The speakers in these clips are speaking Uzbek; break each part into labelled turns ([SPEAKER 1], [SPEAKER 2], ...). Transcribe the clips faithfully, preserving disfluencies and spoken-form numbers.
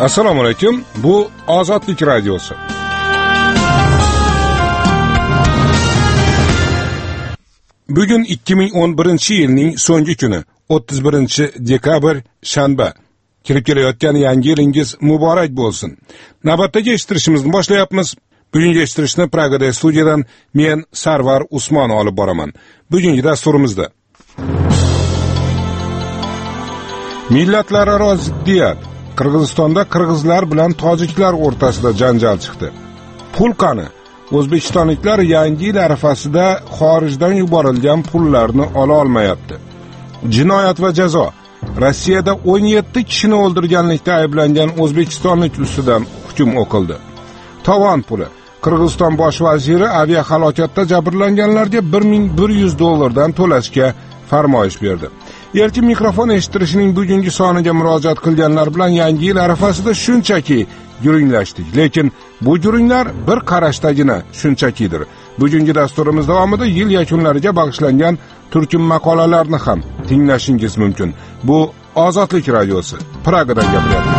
[SPEAKER 1] Assalomu alaykum. Bu Ozodlik radiosi. Bugun ikki ming o'n birinchi yilning so'nggi kuni, o'ttiz birinchi dekabr, shanba. Kirib kelayotgan yangi yilingiz muborak bo'lsin. Navbatdagi eshittirishimizni boshlayapmiz. Bugungi eshittirishni Pragada studiyadan men Sarvar Usmon olib boraman. Bugungi dasturimizda millatlararo ziddiyat. Qirg'izistonda qirg'izlar bilan tojiklar o'rtasida janjal chiqdi. Pul qani? O'zbekistonliklar yangi yil arafasida xorijdan yuborilgan pullarni ola olmayapti. Jinoyat va jazo. Rossiyada o'n yetti kishini o'ldirganlikda ayblangan o'zbekistonlik ustidan hukm o'qildi. Tovon puli. Qirg'iziston bosh vaziri aviahalokatda jabrlanganlarga bir ming bir yuz dollardan to'lashga farmoyish berdi. Erkin mikrofon eshittirishining bugungi soniga murojaat qilganlar bilan yangi yil arafasida shunchaki yuringlashdik. Lekin bu yuringlar bir qarashdagina shunchakidir. Bugungi dasturimiz davomida yil yakunlariga bag'ishlangan turkum maqolalarni ham tinglashingiz mumkin. Bu Ozodlik radiosi. Pragadan gapiryapmiz.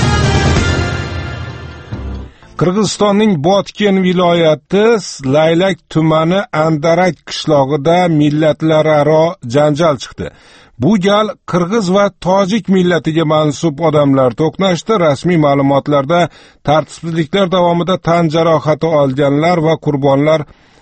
[SPEAKER 1] Qirg'izistonning Botken viloyati Laylak tumani Andarak qishlog'ida millatlararo janjal chiqdi. Bu gal qirg'iz va tojik millatiga mansub odamlar to'qnashdi. Rasmiy ma'lumotlarda tartibsizliklar davomida tan jarohati olganlar va qurbonlar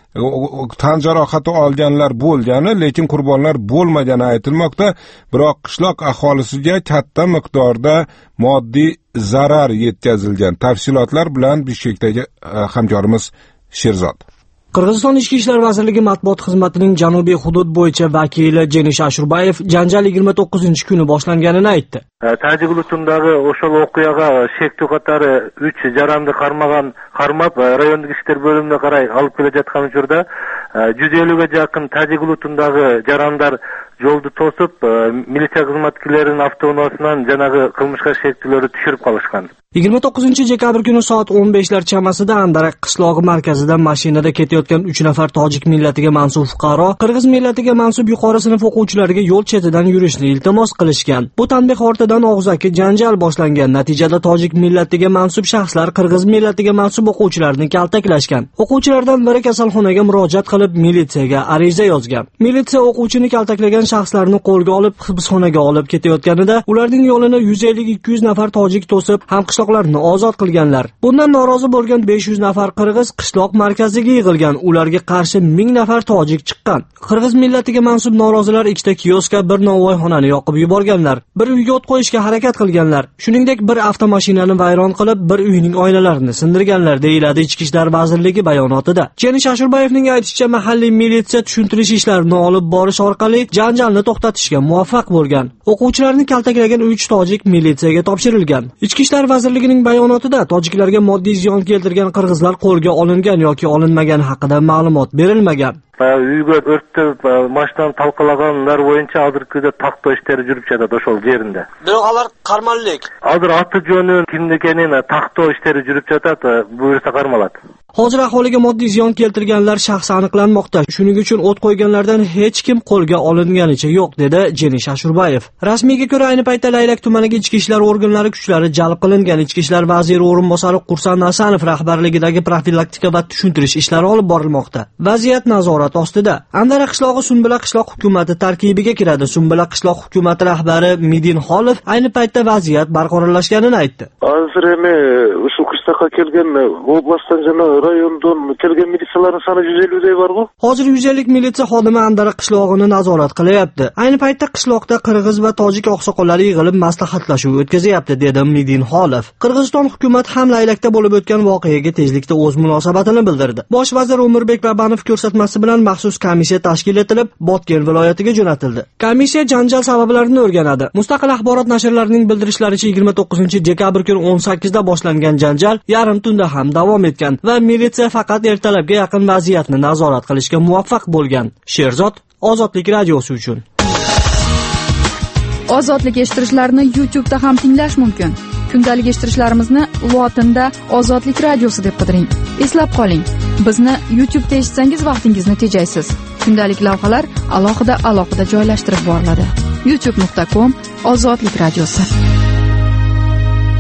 [SPEAKER 1] tan jarohati olganlar bo'lgani, lekin qurbonlar bo'lmagani aytilmoqda. Biroq qishloq aholisiga katta miqdorda moddiy zarar yetkazilgan. Tafsilotlar bilan Bishkekdagi hamkorimiz Sherzod.
[SPEAKER 2] Qirg'iziston Ichki ishlar vazirligi matbuot xizmatining janubiy hudud bo'yicha vakili Jenish Ashurbayev janjal yigirma to'qqizinchi kuni boshlanganini aytdi.
[SPEAKER 3] Tajikistondagi o'shal o'qiyaga shektu qatori uch jaranni qarmagan qarmab rayondagi ishlar bo'limine qaray olib kelayotgan uchurda yuz elliga yaqin Tajikistondagi jarandar yoldu to'sib, militsiya xizmatchilarining avtomobilidan janaga qilmishga shektilari tushirib qolishgan.
[SPEAKER 2] yigirma to'qqizinchi dekabr kuni soat o'n beshlar chamasida Andarak qishlog'i markazida mashinada ketayotgan uch nafar tojik millatiga mansub fuqaro qirg'iz millatiga mansub yuqori sinf o'quvchilariga yo'l chetidan yurishni iltimos qilishgan. Bu tanbeh ortidan og'zaki janjal boshlangan. Natijada tojik millatiga mansub shaxslar qirg'iz millatiga mansub o'quvchilarni kaltaklashgan. O'quvchilardan biri kasalxonaga murojaat qilib militsiyaga ariza yozgan. Militsiya o'quvchini kaltaklagan shaxslarni qo'lga olib hibsxonaga olib ketayotganida ularning yo'lini yuz ellik ikki yuz nafar tojik to'sib, ham qishloqlarni ozod qilganlar. Bundan norozi bo'lgan besh yuz nafar qirg'iz qishloq markaziga yig'ilgan. Ularga qarshi ming nafar tojik chiqqan. Qirg'iz millatiga mansub norozilar ikkita kioska, bir novvoyxonani yoqib yuborganlar. Bir uyga o't qo'yishga harakat qilganlar. Shuningdek, bir avtomashinani vayron qilib, bir uyning oynalarini sindirganlar, deyiladi Ichki ishlar vazirligi bayonotida. Jenish Ashurbayevning aytishicha, mahalliy militsiya tushuntirish ishlarini olib borish orqali janjalni to'xtatishga muvaffaq bo'lgan. O'quvchilarni kaltaklagan uch tojik militsiyaga topshirilgan. Ichki ishlar vazirligining bayonotida tojiklarga moddiy ziyon keltirgan qirg'izlar qo'lga olingan yoki olinmagani haqida ma'lumot berilmagan.
[SPEAKER 3] Uyga o'tdi, mashdan talqalaganlar bo'yicha hozirgida taqto ishlari yurib ketadi o'shol yerinde.
[SPEAKER 2] Biroqlar qarmallik.
[SPEAKER 3] Hozir ati jo'ni kimligining taqto ishlari yurib ketadi, buyursa qarmaladi.
[SPEAKER 2] Hozir aholiga moddiy ziyon keltirganlar shaxsi aniqlanmoqda. Shuning uchun o't qo'yganlardan hech kim qo'lga olinganicha yo'q, dedi Jenish Ashurbayev. Rasmiyga ko'ra, ayni paytda Laylak tumaniga ichki ishlar organlari kuchlari jalb qilingan. Ichki ishlar vaziri o'rinbosari Qursan Nasanov rahbarligidagi profilaktika va tushuntirish ishlari olib borilmoqda. Vaziyat nazorat ostida. Andara qishlog'i Sumbula qishloq hukumati tarkibiga kiradi. Sumbula qishloq hukumati rahbari Midin Xolov ayni paytda vaziyat barqarorlashganini aytdi.
[SPEAKER 4] Hozir emi shu qishloqqa kelgan oblastdan jana rayondan kelgan militsiyalarning soni yuz ellik day bor-ku.
[SPEAKER 2] Hozir yuz ellik militsiya xodimi Andara qishlog'ini nazorat qilyapti. Ayni paytda qishloqda qirg'iz va tojik oqsoqollari yig'ilib maslahatlashuv o'tkazyapti, dedi Midin Xolov. Qirg'iziston hukumati ham Laylakda bo'lib o'tgan voqeaga tezlikda o'z munosabatini bildirdi. Bosh vazir O'mirbek Babanov ko'rsatmasi bilan maxsus komissiya tashkil etilib, Botken viloyatiga jo'natildi. Komissiya janjal sabablarini o'rganadi. Mustaqil axborot nashrlarining bildirishlaricha yigirma to'qqizinchi dekabr kuni o'n sakkizda boshlangan janjal yarim tunda ham davom etgan va militsiya faqat ertalabga yaqin vaziyatni nazorat qilishga muvaffaq bo'lgan. Sherzod, Ozodlik radiosi uchun.
[SPEAKER 5] Ozodlik eshittirishlarni YouTube da ham tinglash mumkin. Kundalik eshittirishlarimizni lotinda Ozodlik radiosi deb qidiring. Eslab qoling, bizni YouTube da eshitsangiz vaqtingizni tejaysiz. Kundalik lavhalar alohida alohida joylashtirib boriladi. youtube nuqta com Ozodlik radiosi.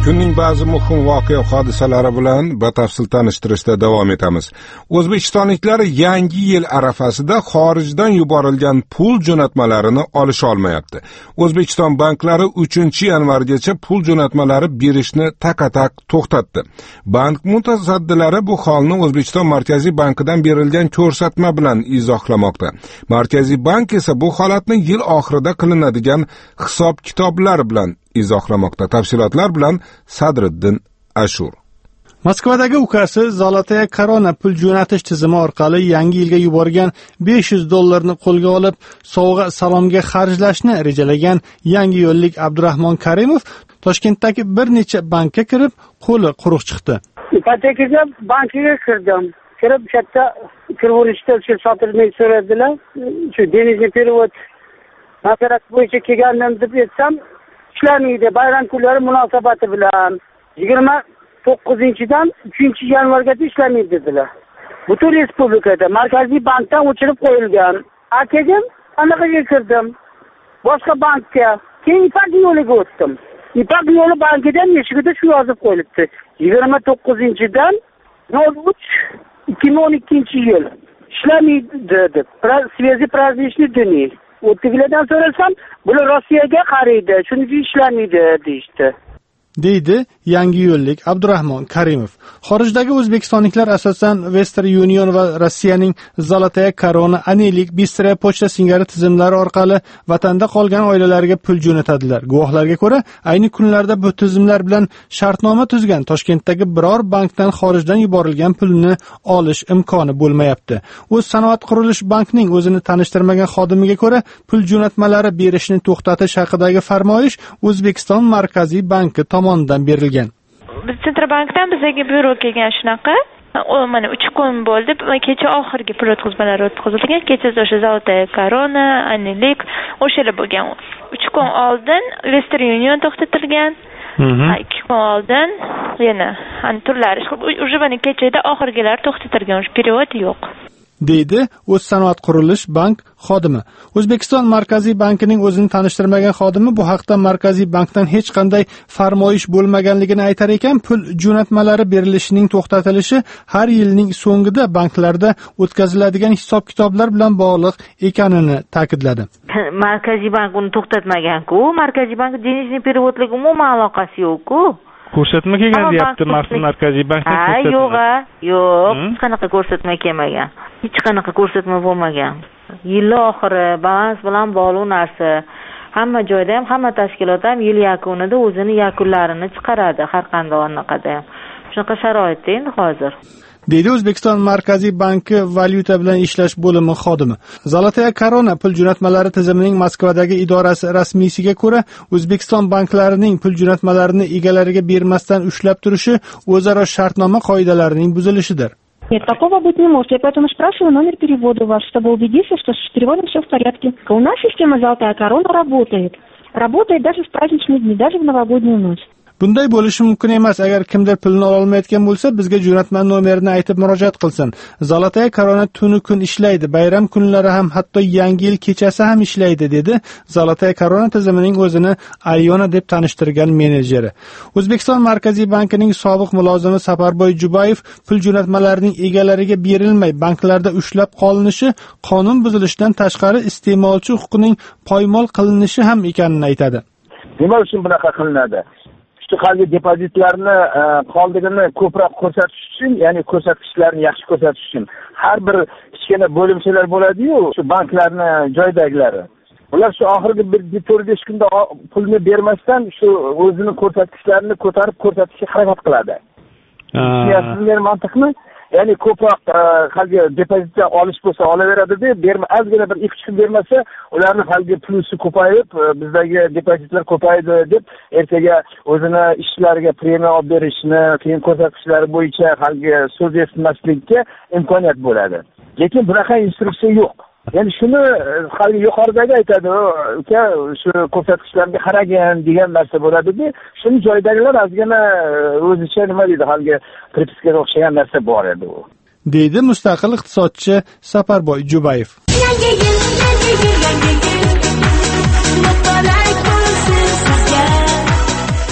[SPEAKER 1] Kunning ba'zi muhim voqea hodisalari bilan batafsil tanishtirishda davom etamiz. O'zbekistonliklar yangi yil arafasida xorijdan yuborilgan pul jo'natmalarini olisha olmayapti. O'zbekiston banklari uchinchi yanvargacha pul jo'natmalari berishni taqatak to'xtatdi. Bank mutasaddilari bu holni O'zbekiston Markaziy bankidan berilgan ko'rsatma bilan izohlamoqda. Markaziy bank esa bu holatni yil oxirida qilinadigan hisob-kitoblar bilan izohlamoqda. Tafsilotlar bilan Sadriddin Ashur.
[SPEAKER 6] Moskvadagi ukasi Zolotaya Korona pul jo'natish tizimi orqali yangi yilga yuborgan besh yuz dollarni qo'lga olib, sovg'a salomga xarjlashni rejalagan yangi yo'llik Abdurahmon Karimov Toshkentdagi bir necha bankka kirib, qo'li quruq chiqdi.
[SPEAKER 7] Ipotekaga bankiga kirdim. Kirib katta kirvorishda shu sotilmay so'radilar. Shu denizli perevod nazorat bo'yicha kelgandim deb aytsam, ishlamaydi. Bayram kunlari munosabati bilan yigirma to'qqizinchidan uchinchi yanvargacha ishlamaydi dedilar. Butun respublikada Markaziy bankdan o'chirib qo'yilgan. Akagim anaqaga kirdim. Boshqa bankka, keyin Ipak yo'liga o'tdim. Ipak yo'li bankidan eshigida shu yozib qo'yilibdi. yigirma to'qqizinchidan nol uch ikki ming o'n ikkinchi yil ishlamaydi deb. Связи праздничный дни. O'ttigilardan so'rasam, bular Rossiyaga qaraydi, shuning uchun ishlamaydi deyishdi.
[SPEAKER 6] deydi yangi yo'llik Abdurahmon Karimov. Xorijdagi o'zbekistonliklar asosan Western Union va Rossiyaning Zolotaya Korona, Anelik, Bistraya pochta singari tizimlari orqali vatanda qolgan oilalarga pul jo'natadilar. Guvohlarga ko'ra, ayni kunlarda bu tizimlar bilan shartnoma tuzgan Toshkentdagi biror bankdan xorijdan yuborilgan pulni olish imkoni bo'lmayapti. O'z Sanoat qurilish bankining o'zini tanishtirmagan xodimiga ko'ra, pul jo'natmalari berishni to'xtatish haqidagi farmoyish O'zbekiston Markaziy banki tomonidan berilgan.
[SPEAKER 8] Biz Sentralbankdan bizga byuro kelgan shunaqa. O mana uch kun bo'ldi. Kecha oxirgi pul o'tkazmalari o'tkazilgan. Kecha o'sha Zolotaya Korona, Anelik o'shalar bo'lgan. uch kun oldin Western Union to'xtatilgan. ikki kun oldin yana hani turlari. Уже mana kechada oxirgilar to'xtatilgan. Perevod yo'q.
[SPEAKER 6] deydi O'z Sanoat qurilish bank xodimi. O'zbekiston Markaziy bankining o'zini tanishtirmagan xodimi bu haqda Markaziy bankdan hech qanday farmoyish bo'lmaganligini aytar ekan, pul jo'natmalari berilishining to'xtatilishi har yilning so'ngida banklarda o'tkaziladigan hisob-kitoblar bilan bog'liq ekanini ta'kidladi.
[SPEAKER 9] Markaziy bank uni to'xtatmagan-ku. Markaziy bank denizli perevodlik umuman aloqasi yo'q-ku.
[SPEAKER 6] Ko'rsatma kelgan deyapti Markaziy bankdan ko'rsatma.
[SPEAKER 9] Yo'q, yo'q, hech qanaqa ko'rsatma kelmagan. Hech qanaqa ko'rsatma bo'lmagan. Yil oxiri balans bilan bog'liq narsa. Hamma joyda ham, hamma tashkilot ham yil yakunida o'zini yakunlarini chiqaradi, har qanday anaqada ham. Shunaqa sharoitda endi hozir. deydi O'zbekiston
[SPEAKER 6] Markaziy banki valyuta bilan ishlash bo'limi xodimi. Zolotaya Korona pul jo'natmalari tizimining Moskvadagi idorasi rasmiysiga ko'ra, O'zbekiston banklarining pul jo'natmalarini egalariga bermasdan ushlab turishi o'zaro shartnoma qoidalarining buzilishidir.
[SPEAKER 10] Нет, такого быть не может. Я поэтому спрашиваю номер перевода ваш, чтобы убедиться, что с переводом все в порядке. У нас система Золотая Корона работает. Работает даже в праздничные дни, даже в новогоднюю ночь.
[SPEAKER 6] Bunday bo'lishi mumkin emas. Agar kimdir pulni ola olmayotgan bo'lsa, bizga jo'natma nomerini aytib murojaat qilsin. Zolotaya Korona tuni kun ishlaydi, bayram kunlari ham, hatto yangi yil kechasi ham ishlaydi, dedi Zolotaya Korona tizimining o'zini Alyona deb tanishtirgan menejeri. O'zbekiston Markaziy bankining sobiq mulozimi Safarboy Jubayev pul jo'natmalarining egalariga berilmay banklarda ushlab qolinishi qonun buzilishidan tashqari iste'molchi huquqining poymol qilinishi ham ekanini aytadi.
[SPEAKER 11] Nima uchun bunaqa qilinadi? Shu qalbi depozitlarni qoldigini ko'proq ko'rsatish uchun, ya'ni ko'rsatkichlarni yaxshi ko'rsatish uchun har bir kichkina bo'limchalar bo'ladi-yu, shu banklarni joydagilari. Ular shu oxirgi bir to'rt besh kunda pulni bermasdan shu o'zini ko'rsatkichlarini ko'tarib ko'rsatishga harakat qiladi. Tushunasizmi mantiqni? Ya'ni ko'proq qalbi depozitdan olish bo'lsa olaveradi-da, berma ozgina bir ikki kun bermasa, ularni qalbi plyusi ko'payib, bizdagi depozitlar ko'paydi deb ertaga o'zini ishlariga premiya olib berishni, keyin ko'rsatkichlari bo'yicha qalbi so'z eshitmaslikka imkoniyat bo'ladi. Lekin bunaqa instruksiya yo'q. Ya'ni shuni hali yuqoridagi aytadi, uka, shu ko'rsatkichlarga qaragin degan narsa bo'ladi-da, shuni joydagilar ozgina o'zicha nima deydi, hali pripiskaga o'xshagan narsa bor edi u.
[SPEAKER 6] deydi mustaqil iqtisodchi Safarboy Jubayev.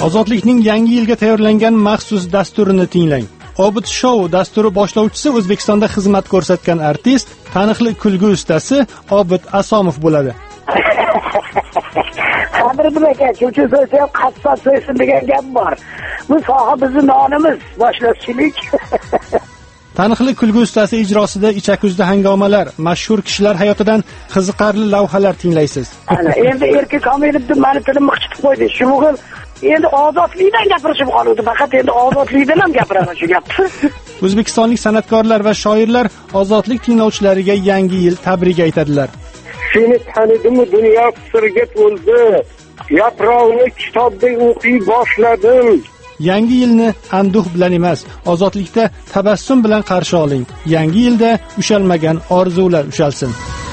[SPEAKER 6] Ozodlikning yangi yilga tayyorlangan maxsus dasturini tinglang. Obid Show dasturi boshlovchisi O'zbekistonda xizmat ko'rsatgan artist, taniqli kulgu ustasi Obid Asomov bo'ladi.
[SPEAKER 7] Qadr bilan cho'chib so'ysa ham qassob so'ysin degan gap bor. Bu soha bizning nonimiz, boshlovchilik.
[SPEAKER 6] Taniqli kulgu ustasi ijrosida ichakuzda hangomalar, mashhur kishilar hayotidan qiziqarli lavhalar tinglaysiz.
[SPEAKER 7] Ana endi erkak komediyada meni tilim qichitib qo'ydi. Shu o'g'il endi ozodlikdan gapirishim qoldi. Faqat endi ozodlikdan ham gapiraman shu gapni.
[SPEAKER 6] O'zbekistonlik san'atkorlar va shoirlar ozodlik tinglovchilariga yangi yil tabrik aytadilar.
[SPEAKER 12] Seni tanidim, dunyo sirga to'ldi. Yaproqni kitobda o'qiy boshladim.
[SPEAKER 6] Yangi yilni anduh bilan emas, ozodlikda tabassum bilan qarshi oling. Yangi yilda ushalmagan orzular ushalsin.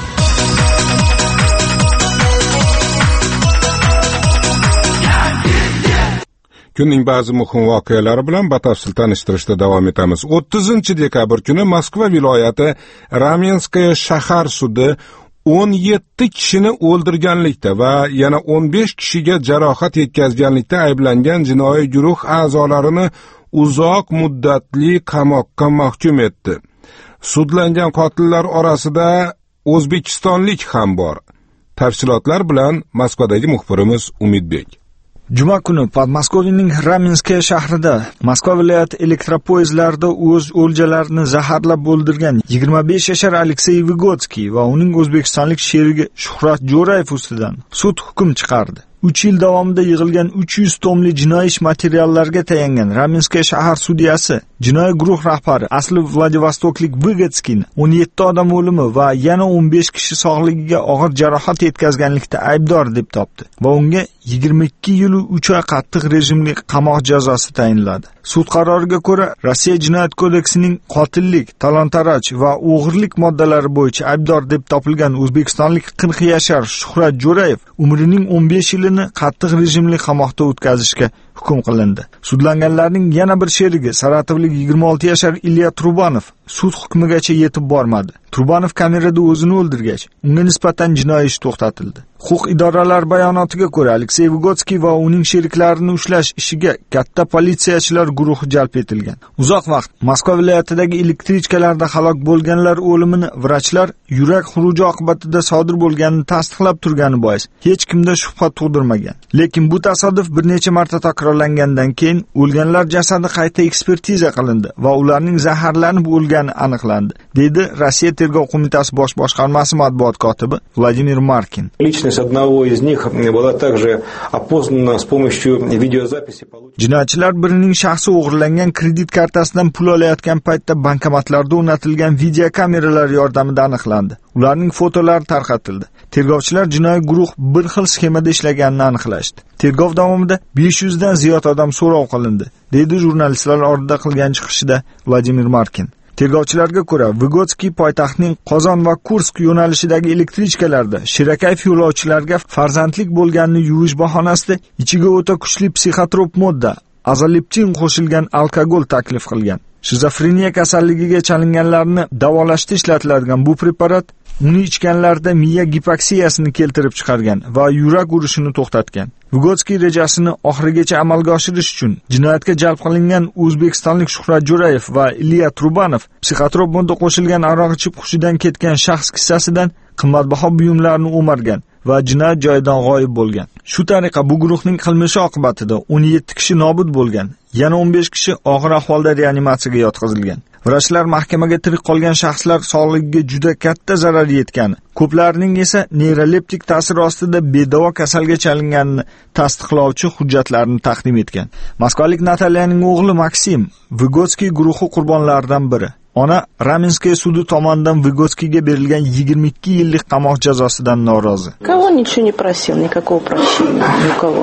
[SPEAKER 1] Kunning ba'zi muhim voqealari bilan batafsil tanishtirishda davom etamiz. o'ttizinchi dekabr kuni Moskva viloyati Ramenskaya shahar sudi o'n yetti kishini o'ldirganlikda va yana o'n besh kishiga jarohat yetkazganlikda ayblangan jinoiy guruh a'zolarini uzoq muddatli qamoqqa mahkum etdi. Sudlangan qotillar orasida o'zbekistonlik ham bor. Tafsilotlar bilan Moskvadagi muxbirimiz Umidbek.
[SPEAKER 13] Juma kuni Podmoskvaning Ramenskaya shahrida Moskva viloyati elektropoyezdlarida o'z o'ljalarini zaharlab o'ldirgan yigirma besh yashar Aleksey Vigotskiy va uning o'zbekistonlik sherigi Shuhrat Jo'rayev ustidan sud hukm chiqardi. uch yil davomida yig'ilgan uch yuz tomli jinoiy ish materiallarga tayangan Ramenskaya shahar sudiyasi jinoiy guruh rahbari asli Vladivostoklik Vigotskiyni o'n yetti odam o'limi va yana o'n besh kishi sog'ligiga og'ir jarohat yetkazganlikda aybdor deb topdi va unga yigirma ikki yil uch oy qattiq rejimli qamoq jazosi tayinladi. Sud qaroriga ko'ra, Rossiya jinoyat kodeksining qotillik, talon-taroj va o'g'irlik moddalari bo'yicha aybdor deb topilgan o'zbekistonlik qirq yashar Shuhrat Jo'rayev umrining o'n besh yilini qattiq rejimli qamoqda o'tkazishga hukm qilindi. Sudlanganlarning yana bir sherigi Saratovlik yigirma olti yashar Ilya Trubanov sud hukmigacha yetib bormadi. Trubanov kamerada o'zini o'ldirgach, unga nisbatan jinoiy ish to'xtatildi. Huquq idoralari bayonotiga ko'ra, Aleksey Vigotskiy va uning sheriklarini ushlash ishiga katta politsiyachilar guruhi jalb etilgan. Uzoq vaqt Moskva viloyatidagi elektrichkalarda halok bo'lganlar o'limini vrachlar yurak xuruji oqibatida sodir bo'lganini tasdiqlab turgani bois hech kimda shubha tug'dirmagan. Lekin bu tasodif bir necha marta takrorlangandan keyin o'lganlar jasadi qayta ekspertiza qilindi va ularning zaharlanib o'lgani aniqlandi, dedi Rossiya tergov qo'mitasi bosh boshqarmasi matbuot kotibi Vladimir Markin.
[SPEAKER 14] Одного из них была также опознана с помощью видеозаписи.
[SPEAKER 13] Jinoyatchilar birining shaxsi o'g'irlangan kredit kartasidan pul olayotgan paytda bankomatlarda o'rnatilgan video kameralar yordamida aniqlandi. Ularning fotolari tarqatildi. Tergovchilar jinoiy guruh bir xil sxemada ishlaganini aniqlashdi. Tergov davomida besh yuz dan ziyod odam so'rov qilindi, dedi jurnalistlar oldida qilgan chiqishida Vladimir Markin. Tergovchilarga ko'ra, Vigotskiy poytaxtning Qozon va Kursk yo'nalishidagi elektrichkalarda shirakayf yo'lovchilarga farzandlik bo'lganini yuvish bahonasida ichiga o'ta kuchli psixotrop modda, azoliptin qo'shilgan alkogol taklif qilgan. Shizofreniya kasalligiga chalinganlarni davolashda ishlatiladigan bu preparat uni ichganlarda miya gipoksiyasini keltirib chiqargan va yurak urishini to'xtatgan. Vigotskiy rejasini oxirigacha amalga oshirish uchun jinoyatga jalb qilingan o'zbekistonlik Shuhrat Jo'rayev va Ilya Trubanov psixotrop modda qo'shilgan aroq ichib hushidan ketgan shaxs kissasidan qimmatbaho buyumlarni o'margan va jinoyat joyidan g'oyib bo'lgan. Shu tariqa bu guruhning qilmishi oqibatida o'n yetti kishi nobud bo'lgan, yana o'n besh kishi og'ir ahvolda reanimatsiyaga yotqizilgan. Vrachlar mahkamaga tirik qolgan shaxslar sog'ligiga juda katta zarar yetgani, ko'plarining esa neyroleptik ta'sir ostida bedavo kasalga chalinganini tasdiqlovchi hujjatlarni taqdim etgan. Moskvalik Natalyaning o'g'li Maksim Vigotskiy guruhi qurbonlaridan biri. Ona Ramenskaya sudi tomonidan Vigotskiyga berilgan yigirma ikki yillik qamoq jazosidan norozi.
[SPEAKER 15] Кого ничего не просил, никакого прощения, никого.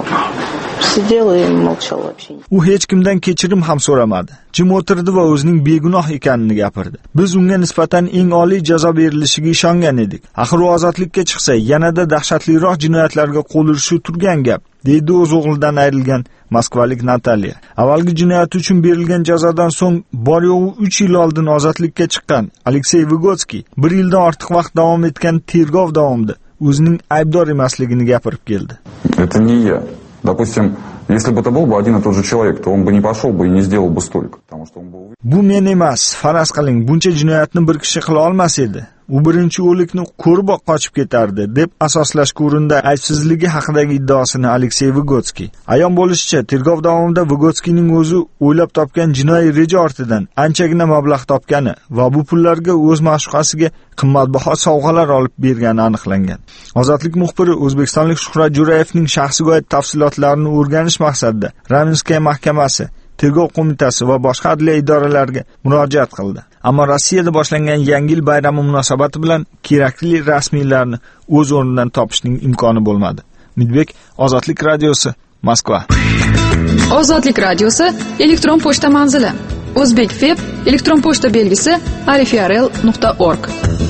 [SPEAKER 15] Сидел и молчал вообще.
[SPEAKER 13] U hech kimdan kechirim ham so'ramadi. Jim o'tirdi va o'zining begunoh ekanini gapirdi. Biz unga nisbatan eng oliy jazo berilishiga ishongan edik. Axir u ozodlikka chiqsa, yanada dahshatliroq jinoyatlarga qo'l urishi turgan gap, deydi o'z o'g'lidan ayrilgan moskvalik Natalya. Avvalgi jinoyat uchun berilgan jazodan so'ng bor yo'g'i uch yil oldin ozodlikka chiqqan Aleksey Vigotskiy bir yildan ortiq vaqt davom etgan tergov davomida o'zining aybdor emasligini gapirib keldi.
[SPEAKER 16] Это не я. Допустим, Если бы это был бы один и тот же человек, то он бы не пошел бы и не сделал бы столько, потому что он был...
[SPEAKER 13] Bu men emas, faraz qiling, buncha jinoyatni bir kishi qila olmas edi. U birinchi o'likni ko'rib qochib ketardi deb asoslashga urindi aybsizligi haqidagi iddaosini Aleksey Vygotsky. Ayon bo'lishicha, tergov davomida Vygotskyning o'zi o'ylab topgan jinoiy reja ortidan anchagina mablag' topgani va bu pullarga o'z ma'shuqasiga qimmatbaho sovg'alar olib bergani aniqlangan. Ozodlik muxbiri O'zbekistonlik Shuhrat Jo'rayevning shaxsiga oid tafsilotlarini o'rganish maqsadida Raminskaya mahkamasi, Tergov qo'mitasi va boshqa adliya idoralariga murojaat qildi. Ammo Rossiyada boshlangan Yangi yil bayrami munosabati bilan kerakli rasmiylarni o'z o'rnidan topishning imkoni bo'lmadi. Midbek, Ozodlik radiosi, Moskva.
[SPEAKER 5] Ozodlik radiosi elektron pochta manzili: O'zbekfeb elektron pochta belgisi arifrl nuqta org.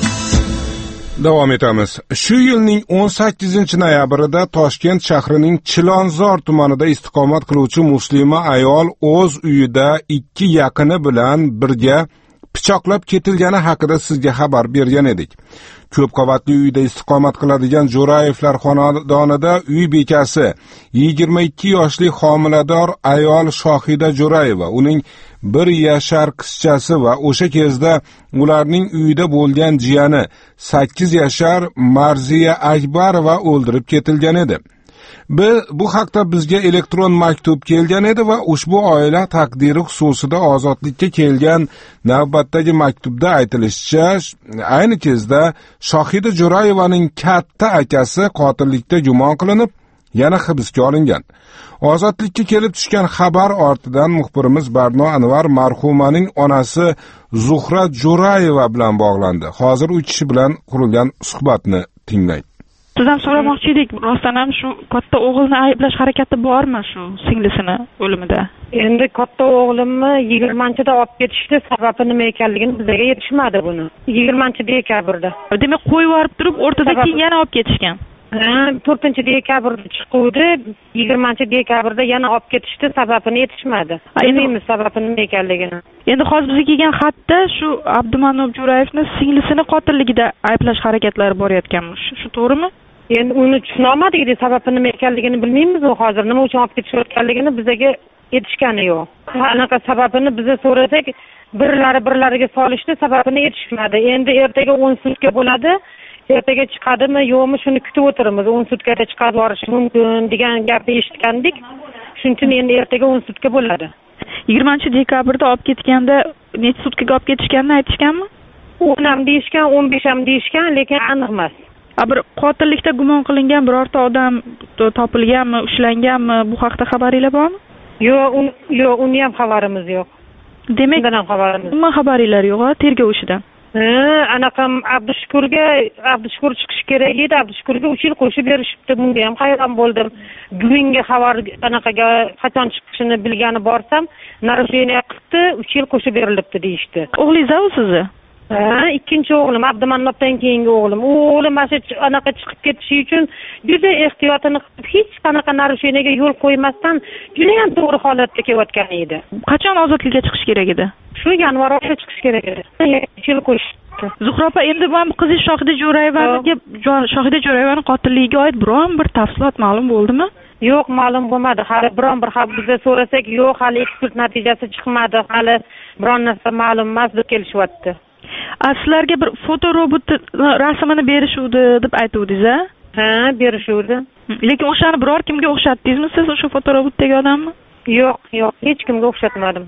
[SPEAKER 1] Davom etamiz. Shu yilning o'n sakkizinchi noyabrida Toshkent shahrining Chilonzor tumanida istiqomat qiluvchi muslima ayol o'z uyida ikki yaqini bilan birga pichoqlab ketilgani haqida sizga xabar bergan edik. Ko'p qavatli uyda istiqomat qiladigan Jo'rayevlar xonadonida uy bekasi yigirma ikki yoshli homilador ayol Shohida Jo'rayeva, uning bir yashar qizchasi va o'sha kezda ularning uyida bo'lgan jiyani sakkiz yashar Marziya Akbarova o'ldirib ketilgan edi. Biz bu haqda bizga elektron maktub kelgan edi va ushbu oila taqdiri xususida ozodlikka kelgan navbatdagi maktubda aytilishicha, ayni kezda Shohida Jo'rayevaning katta akasi qotillikda gumon qilinib, yana hibsga olingan. Ozodlikka kelib tushgan xabar ortidan muxbirimiz Barno Anvar marhumaning onasi Zuhra Jo'rayeva bilan bog'landi. Hozir u kishi bilan qurilgan suhbatni tinglang.
[SPEAKER 17] Sizdan so'ramoqchi edik, rostdan ham shu katta o'g'ilni ayblash harakati bormi shu singlisini o'limida?
[SPEAKER 18] Endi katta o'g'limni yigirmanchida olib ketishdi, sababi nima ekanligini bizga yetishmadi buni. yigirmanchi dekabrda.
[SPEAKER 17] Demak, qo'yib yuborib turib, o'rtada keyin yana olib ketishgan.
[SPEAKER 18] Ha, to'rtinchi dekabrda chiquvdi, yigirmanchi dekabrda yana olib ketishdi, sababini yetishmadi. Bilmaymiz sababini nima ekanligini.
[SPEAKER 17] Endi hozir bizga kelgan xatda shu Abdumanop Jo'rayevni singlisini qotilligida ayplash harakatlari borayotganmish. Shu to'g'rimi?
[SPEAKER 18] Endi uni tushunolmadik, sababi nima ekanligini bilmaymiz. U hozir nima uchun olib ketishayotganligini bizga yetishgani yo'q. Anaqa sababini biza so'rasak, birlari birlariga solishdi, sababini yetishmadi. Endi ertaga o'n sutka bo'ladi. Ertaga chiqadimi, yo'qmi, shuni kutib o'tiramiz. o'n sutkada chiqarib yuborish mumkin degan gapni eshitgandik. Shuning uchun endi ertaga o'n sutka bo'ladi.
[SPEAKER 17] yigirmanchi dekabrda olib ketganda necha sutkaga olib ketishganini aytishganmi?
[SPEAKER 18] o'n ham deyishgan, o'n besh ham deyishgan, lekin aniq emas.
[SPEAKER 17] Bir qotillikda gumon qilingan birorta odam topilganmi, ushlanganmi, bu haqda xabaringiz bormi?
[SPEAKER 18] Yo'q, yo'q, uni ham xabarimiz yo'q.
[SPEAKER 17] Demak,
[SPEAKER 18] undan ham xabarimiz.
[SPEAKER 17] Nima xabaringiz yo'q, tergov ishidan?
[SPEAKER 18] Ha, anaqa Abdushukurga, Abdushukur chiqish kerak edi, Abdushukurga uch yil qo'shib berishibdi. Bunga ham hayron bo'ldim. Bugungi xabar anaqaga qachon chiqishini bilgani borsam, narushiya qildi, uch yil qo'shib berilibdi deyishdi.
[SPEAKER 17] O'g'lingiz-a sizni?
[SPEAKER 18] Ha, ikkinchi o'g'lim, Abdumannobdan keyingi o'g'lim. U o'g'lim mana shu anaqa chiqib ketishi uchun juda ehtiyotini qilib, hech qanaqa narushiyaga yo'l qo'ymasdan juda ham to'g'ri holatda kelayotgan edi.
[SPEAKER 17] Qachon ozodlikka chiqish kerak edi?
[SPEAKER 18] Shu yanvar oyida chiqish kerak edi. Yil qo'shdi.
[SPEAKER 17] Zuhra opa, endi bu qiziz Shohida Jo'rayevaga, Shohida Jo'rayevaning qotilligiga oid biron bir tafsilot ma'lum bo'ldimi?
[SPEAKER 18] Yo'q, ma'lum bo'lmadi. Hali biron bir xabar bizga so'rasak, yo'q, hali ekspert natijasi chiqmadi, hali biron narsa ma'lum emas deb kelishyapti.
[SPEAKER 17] Sizlarga bir fotorobot rasmini berishuvdi deb aytuvdingiz-a?
[SPEAKER 18] Ha, berishuvdi.
[SPEAKER 17] Lekin o'shani biror kimga o'xshatdingizmi siz, o'sha fotorobotdagi odamni?
[SPEAKER 18] Yo'q, yo'q, hech kimga o'xshatmadim.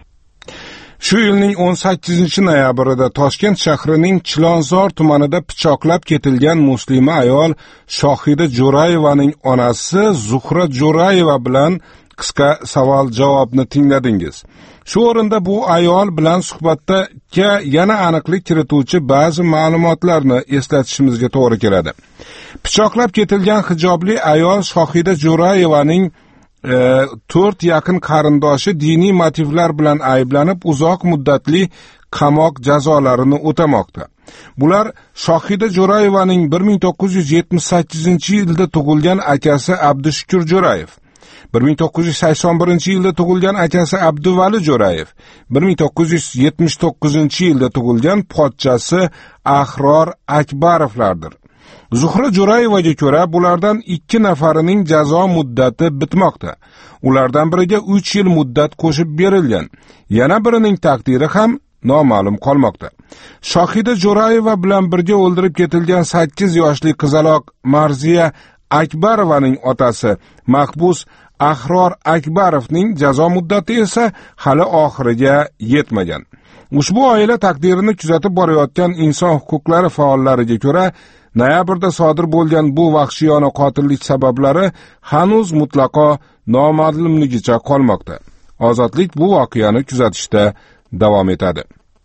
[SPEAKER 1] Shu yilning o'n sakkizinchi noyabrida Toshkent shahrining Chilonzor tumanida pichoqlab ketilgan muslima ayol Shohida Jo'rayevaning onasi Zuhra Jo'rayeva bilan qisqa savol-javobni tingladingiz. Shu o'rinda bu ayol bilan suhbatda yana aniqlik kirituvchi ba'zi ma'lumotlarni eslatishimizga to'g'ri keladi. Pichoqlab ketilgan hijobli ayol Shohida Jo'rayevaning e, to'rt yaqin qarindoshi diniy motivlar bilan ayblanib uzoq muddatli qamoq jazolarini o'tamoqda. Bular Shohida Jo'rayevaning bir ming to'qqiz yuz yetmish sakkizinchi yilda tug'ilgan akasi Abdushukur Jo'rayev, bir ming to'qqiz yuz sakson birinchi yilda tug'ilgan akasi Abduvali Jo'rayev, bir ming to'qqiz yuz yetmish to'qqizinchi yilda tug'ilgan pochchasi Ahror Akbarovlardir. Zuhra Jo'rayevaga ko'ra, bulardan ikki nafarining jazo muddati bitmoqda. Ulardan biriga uch yil muddat qo'shib berilgan. Yana birining taqdiri ham noma'lum qolmoqda. Shohida Jo'rayeva bilan birga o'ldirib ketilgan sakkiz yoshli qizaloq Marziya Akbarovaning otasi mahbus Ahror Akbarovning jazo muddati esa hali oxiriga yetmagan. Ushbu oila taqdirini kuzatib borayotgan inson huquqlari faollariga ko'ra, noyabrda sodir bo'lgan bu vahshiyona qotillik sabablari hanuz mutlaqo noma'lumligicha qolmoqda. Ozodlik bu voqeani kuzatishda davom etadi.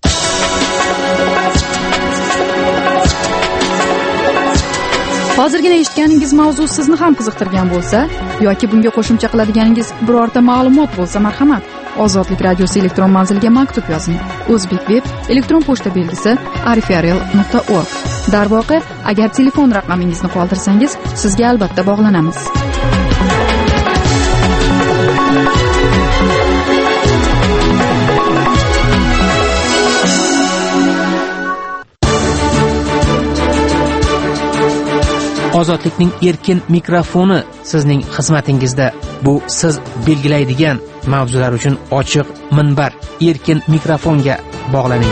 [SPEAKER 5] Hozirgina eshitganingiz mavzu sizni ham qiziqtirgan bo'lsa yoki bunga qo'shimcha qiladiganingiz birorta ma'lumot bo'lsa, marhamat, Ozodlik radiosi elektron manziliga maktub yozing. O'zbekveb elektron pochta belgisi arifrl nuqta org. Darvoqe, agar telefon raqamingizni qoldirsangiz, sizga albatta bog'lanamiz.
[SPEAKER 19] Ozodlikning erkin mikrofoni sizning xizmatingizda. Bu siz belgilaydigan mavzular uchun ochiq minbar. Erkin mikrofonga bog'laning.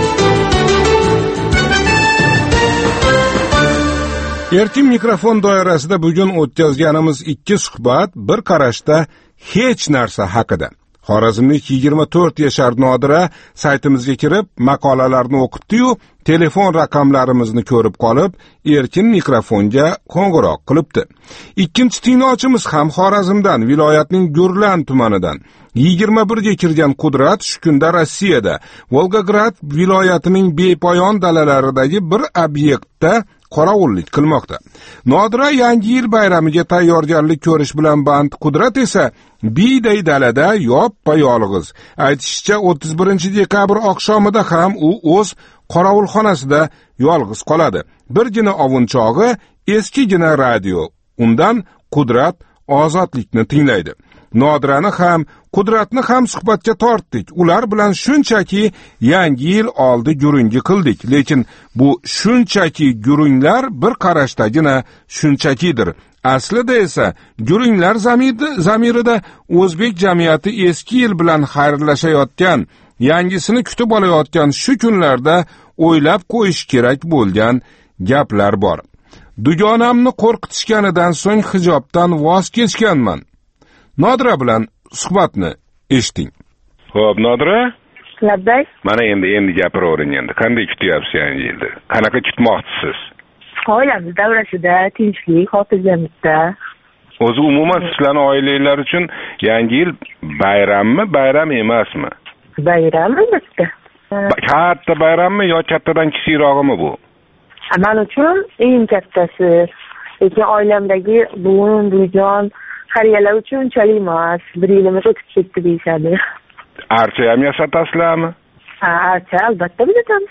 [SPEAKER 1] Erkin mikrofon doirasida bugun o'tkazganimiz ikki suhbat bir qarashda hech narsa haqida. Xorazmlik yigirma to'rt yashar Nodira saytimizga kirib maqolalarni o'qitdi-yu, telefon raqamlarimizni ko'rib qolib, erkin mikrofonga qo'ng'iroq qilibdi. Ikkinchi tinglovchimiz ham Xorazmdan, viloyatning Gurlan tumanidan. yigirma birga kirgan Qudrat shu kunda Rossiyada, Volgograd viloyatining bepoyon dalalaridagi bir obyektda qorovullik qilmoqda. Nodira yangi yil bayramiga tayyorgarlik ko'rish bilan band. Qudrat esa biyday dalada yoppa-yolg'iz. Aytishicha o'ttiz birinchi dekabr oqshomida ham u o'z qorovulxonasida yolg'iz qoladi. Birgina ovunchog'i eskigina radio. Undan Qudrat ozodlikni tinglaydi. Nodirani ham, Qudratni ham suhbatga tortdik. Ular bilan shunchaki yangi yil oldi gurungi qildik. Lekin bu shunchaki gurunglar bir qarashdagina shunchakidir. Aslida esa gurunglar zamirida o'zbek jamiyati eski yil bilan xayrlashayotgan, yangisini kutib olayotgan shu kunlarda o'ylab qo'yish kerak bo'lgan gaplar bor. Dugonamni qo'rqitishganidan so'ng hijobdan voz kechganman. Nodira bilan suhbatni eshiting. Xo'p, Nodira?
[SPEAKER 20] Labbay.
[SPEAKER 1] Mana endi endi gapiravering endi. Qanday kutyapsiz yangi yilni? Qanaqa kutmoqchisiz?
[SPEAKER 20] Oilamiz davrasida tinchlik, xotirjamlikda.
[SPEAKER 1] O'zi umuman sizlarning oilalar uchun yangi yil bayrammi, bayram emasmi?
[SPEAKER 20] Bayram albatta.
[SPEAKER 1] Katta bayrammi yo kattadan kichikroqmi bu?
[SPEAKER 20] Men uchun eng kattasi. Lekin oilamdagi buvim, buvijon qariyalar uchun unchalik emas. Bir yilimiz o'tib ketdi deyishadi.
[SPEAKER 1] Archa ham yasatasizlarmi?
[SPEAKER 20] Ha, archa albatta biletamiz.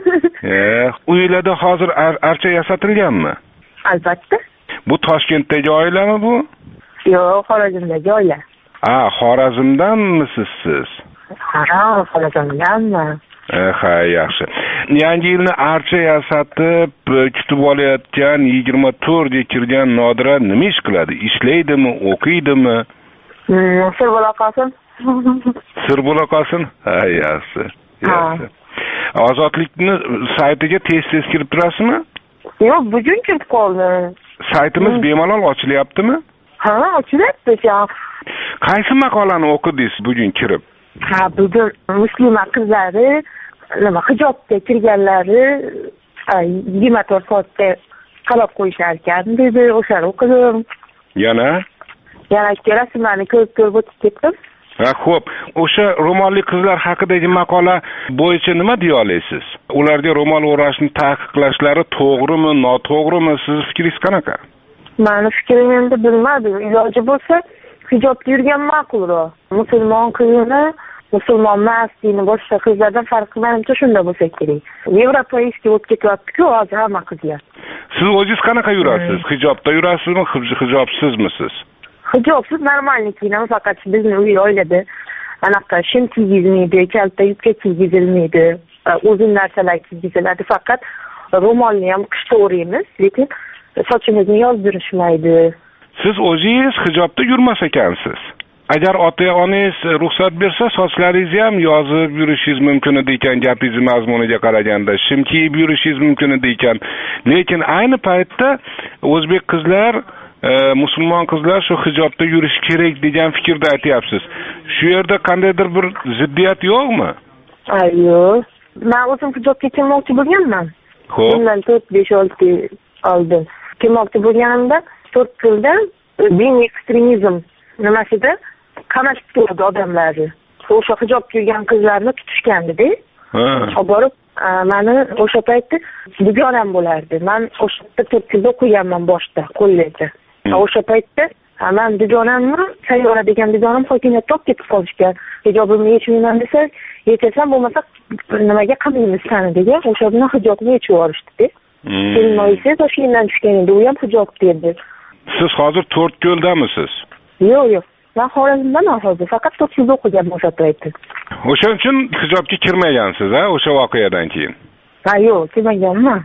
[SPEAKER 1] Eh, uylarda hozir ar archa yasatilganmi?
[SPEAKER 20] Albatta.
[SPEAKER 1] Bu Toshkentdagi oilami bu?
[SPEAKER 20] Yo'q, Xorazmdagi oila.
[SPEAKER 1] Ha, Xorazmdanmisiz siz?
[SPEAKER 20] Ha, Xorazmdanman.
[SPEAKER 1] Ha, yaxshi. Yangi yilni archa yasatib kutib olayotgan yigirma to'rtga kirgan Nodira nima ish qiladi? Ishlaydimi, o'qiydimi?
[SPEAKER 20] Sir bo'la qolsin.
[SPEAKER 1] Sir bo'la qolsin? Ha, yaxshi. Yaxshi. Ozodlikni saytiga tez-tez kirib turasizmi?
[SPEAKER 20] Yo'q, bugun kirib qoldim.
[SPEAKER 1] Saytimiz bemalol ochilyaptimi?
[SPEAKER 20] Ha, ochilyapti.
[SPEAKER 1] Qaysi maqolani o'qidingiz bugun kirib?
[SPEAKER 20] Ha, bugun muslima qizlari nima hijobga kirganlari yigirma to'rt soatda qarab qo'yishar ekan dedi, o'shani o'qidim.
[SPEAKER 1] Yana?
[SPEAKER 20] Yana ikki rasmlarni ko'rib ko'rib o'tib ketdim.
[SPEAKER 1] Ha, xo'p. O'sha ro'molli qizlar haqidagi maqola bo'yicha nima deya olasiz? Ularga ro'mol o'rashni taqiqlashlari to'g'rimi, noto'g'rimi? Siz fikringiz qanaqa?
[SPEAKER 20] Meni fikrim endi bilmadim. Iloji bo'lsa hijobda yurgan ma'qulroq. Musulmon qizini musulmon emas, dini boshqa qizlardan farqi menimcha shunda bo'lsa kerak. Yevropaga o'tib ketyapti-ku hozir hamma qizlar.
[SPEAKER 1] Siz o'zingiz qanaqa yurasiz? Hijobda yurasizmi, hijobsizmisiz?
[SPEAKER 20] Hijobsiz normalniy kiyinaman, faqat bizning uy oilada anaqa shim kiygizmaydi, kalta yubka kiygizilmaydi, uzun narsalar kiygiziladi, faqat ro'molni ham qishda o'raymiz, lekin sochimizni yozdirishmaydi.
[SPEAKER 1] Siz o'zingiz hijobda yurmas ekansiz. Agar ota-onangiz ruxsat bersa, sochlaringizni ham yozib yurishingiz mumkin edi ekan, gapingiz mazmuniga qaraganda, shim kiyib yurishingiz mumkin edi ekan. Lekin ayni paytda o'zbek qizlar, e, musulmon qizlar shu hijobda yurish kerak degan fikrda aytyapsiz. Shu yerda qandaydir bir ziddiyat yo'qmi?
[SPEAKER 20] Yo'q. Men o'zim hijobga kirmoqchi bo'lganman.
[SPEAKER 1] Xo'p.
[SPEAKER 20] Bundan to'rt besh olti oldin kirmoqchi bo'lganimda to'rt yilda din ekstremizm nimasida qamashib turadi odamlarni. O'sha hijob kiygan qizlarni tutishgandi-da. Olib borib, meni o'sha paytda dugonam bo'lardi. Men o'sha yerda to'rt yil o'qiganman boshda, kollejda. O'sha paytda men dugonamni, Sayyora degan dugonim hokimiyatga olib ketib qolishgan. Hijobimni yechmayman desa, yechasam bo'lmasa nimaga qilmaymiz seni degan. O'sha bilan hijobni yechib yuborishdi-da. Kelmaysiz, Toshkentdan tushgan edi, u ham hijob dedi.
[SPEAKER 1] Siz hozir to'rt yo'ldamisiz?
[SPEAKER 20] Yo'q, yo'q. Men Xorazmdan hozir faqat to'rt yil o'qiganman o'sha paytda.
[SPEAKER 1] O'sha uchun hijobga kirmagansiz, ha, o'sha voqeadan keyin?
[SPEAKER 20] Ha, yo'q, kirmaganman.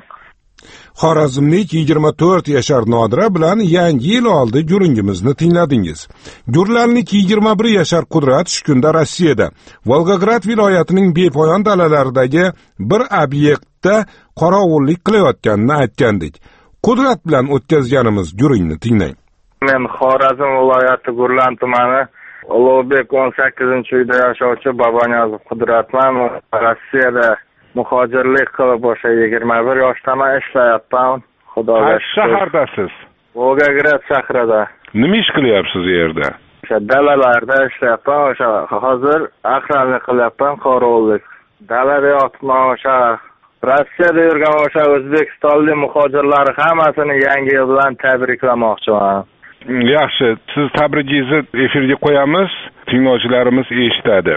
[SPEAKER 1] Xorazmlik yigirma to'rt yashar Nodira bilan yangi yil oldi gurungimizni tingladingiz. Gurlarlik yigirma bir yashar Qudrat shu kunda Rossiyada, Volgograd viloyatining bepoyon dalalaridagi bir obyektda qorovullik qilayotganini aytgandik. Qudrat bilan o'tkazganimiz gurungni tinglang.
[SPEAKER 21] Men Xorazm viloyati Gurlan tumani Ulug'bek o'n sakkizinchi uyda yashovchi Boboniyozov Qudratman. Rossiyada muhojirlik qilib o'sha yigirma bir yoshdaman, ishlayapman. Xudoga
[SPEAKER 1] qaysi shahardasiz?
[SPEAKER 21] Volgograd shahrida.
[SPEAKER 1] Nima ish qilyapsiz u yerda?
[SPEAKER 21] O'sha dalalarda ishlayapman, o'sha hozir aqranlik qilyapman, qorovullik. Dalada yotibman, o'sha Rossiyada yurgan o'sha O'zbekistonlik muhojirlar hammasini yangi yil bilan tabriklamoqchiman.
[SPEAKER 1] Yaxshi, siz tabrigingizni efirga qo'yamiz, tinglovchilarimiz eshitadi.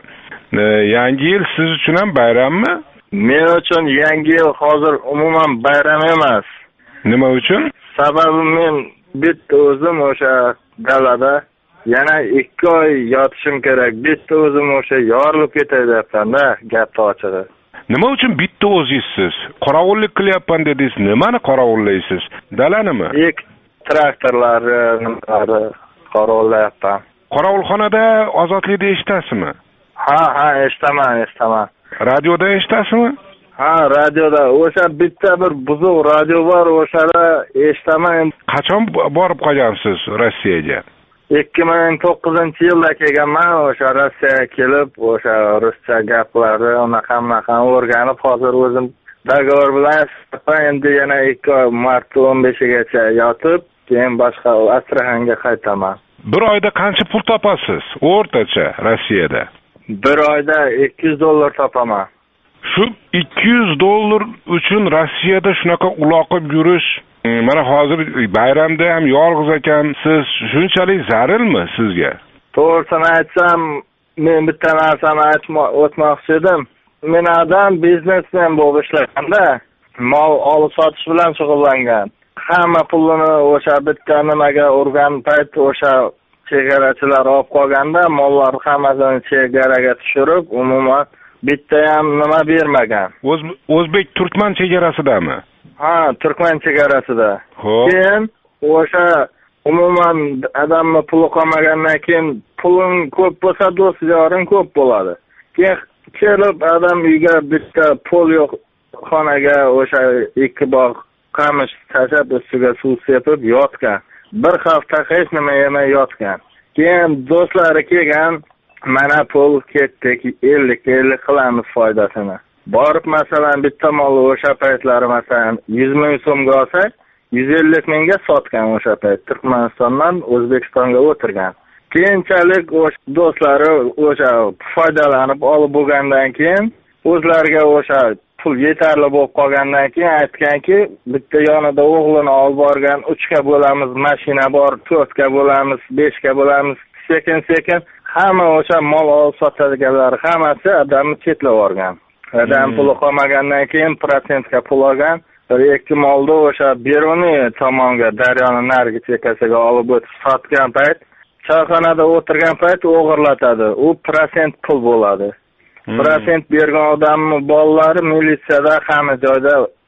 [SPEAKER 1] Yangi yil siz uchun ham bayrammi?
[SPEAKER 21] Men uchun yangi yil hozir umuman bayram emas.
[SPEAKER 1] Nima uchun?
[SPEAKER 21] Sababi men bitta o'zim o'sha dalada yana ikki oy yotishim kerak. Bitta o'zim o'sha yorilib ketay deyapman-da, gapni ochig'i.
[SPEAKER 1] Nima uchun bitta o'zingizsiz? Qorovullik qilyapman dedingiz, nimani qorovullaysiz? Dalanimi?
[SPEAKER 21] Ik traktorlarni, nimalari qorovullayapman.
[SPEAKER 1] Qorovulxonada ozodlikda eshitasizmi?
[SPEAKER 21] Ha, ha, eshitaman, eshitaman.
[SPEAKER 1] Radioda eshitasizmi?
[SPEAKER 21] Ha, radioda. O'sha bitta bir buzuq radio bor, o'shada eshitaman.
[SPEAKER 1] Qachon borib qolgansiz Rossiyaga?
[SPEAKER 21] ikki ming to'qqizinchi yilda kelganman, o'sha Rossiyaga kelib, o'sha ruscha gaplarni, unaqa-bunaqa o'rganib, hozir o'zim dogovor bilan endi yana ikki oy mart o'n beshigacha yotib, keyin boshqa Astraxanga qaytaman.
[SPEAKER 1] Bir oyda qancha pul topasiz o'rtacha Rossiyada?
[SPEAKER 21] Bir oyda ikki yuz dollar topaman.
[SPEAKER 1] Shu ikki yuz dollar uchun Rossiyada shunaqa uloqib yurish, mana hozir bayramda ham yolg'iz ekansiz, shunchalik zararmi sizga?
[SPEAKER 21] To'g'risini aytsam, men bitta narsani aytmoqchi edim. Men adam biznesmen bo'lib ishlaganda, mol olib sotish bilan shug'ullangan. Hamma pulini o'sha bitta nimaga urgan payt o'sha chegarachilar olib qolganda, mollar hammasini chegaraga tushirib, umuman bitta ham nima bermagan.
[SPEAKER 1] O'zbek turkman chegarasidami?
[SPEAKER 21] Ha, turkman chegarasida.
[SPEAKER 1] Xo'p.
[SPEAKER 21] Keyin o'sha umuman odamni puli qolmagandan keyin puling ko'p bo'lsa, do'stlaring ko'p bo'ladi. Keyin kelib odam uyga bitta pul yo'q xonaga o'sha ikki bog' qamish tashlab ustiga suv sepib yotgan. Bir hafta hech nima yemay yotgan. Keyin do'stlari kelgan, mana pul ketdik, ellik ellik qilamiz foydasini. Borib masalan bitta mol o'sha paytlari masalan yuz ming so'mga olsak, yuz ellik mingga sotgan o'sha payt. Turkmanistondan O'zbekistonga o'tirgan. Keyinchalik o'sha do'stlari o'sha foydalanib olib bo'lgandan keyin o'zlariga o'sha pul yetarli bo'lib qolgandan keyin aytganki, bitta yonida o'g'lini olib borgan, uchga bo'lamiz, mashina bor, to'rtga bo'lamiz, beshga bo'lamiz, sekin-sekin hamma o'sha mol olib sotadiganlar hammasi odamni chetlab olgan. Adam puli qolmagandan keyin protsentga pul olgan. Bir ikki molni o'sha Beruniy tomonga, Daryoni narigi chekkasiga olib o'tib sotgan payt, choyxonada o'tirgan payt o'g'irlatadi. U prosent pul bo'ladi. Prosent bergan odamning bolalari militsiyada hamma joyda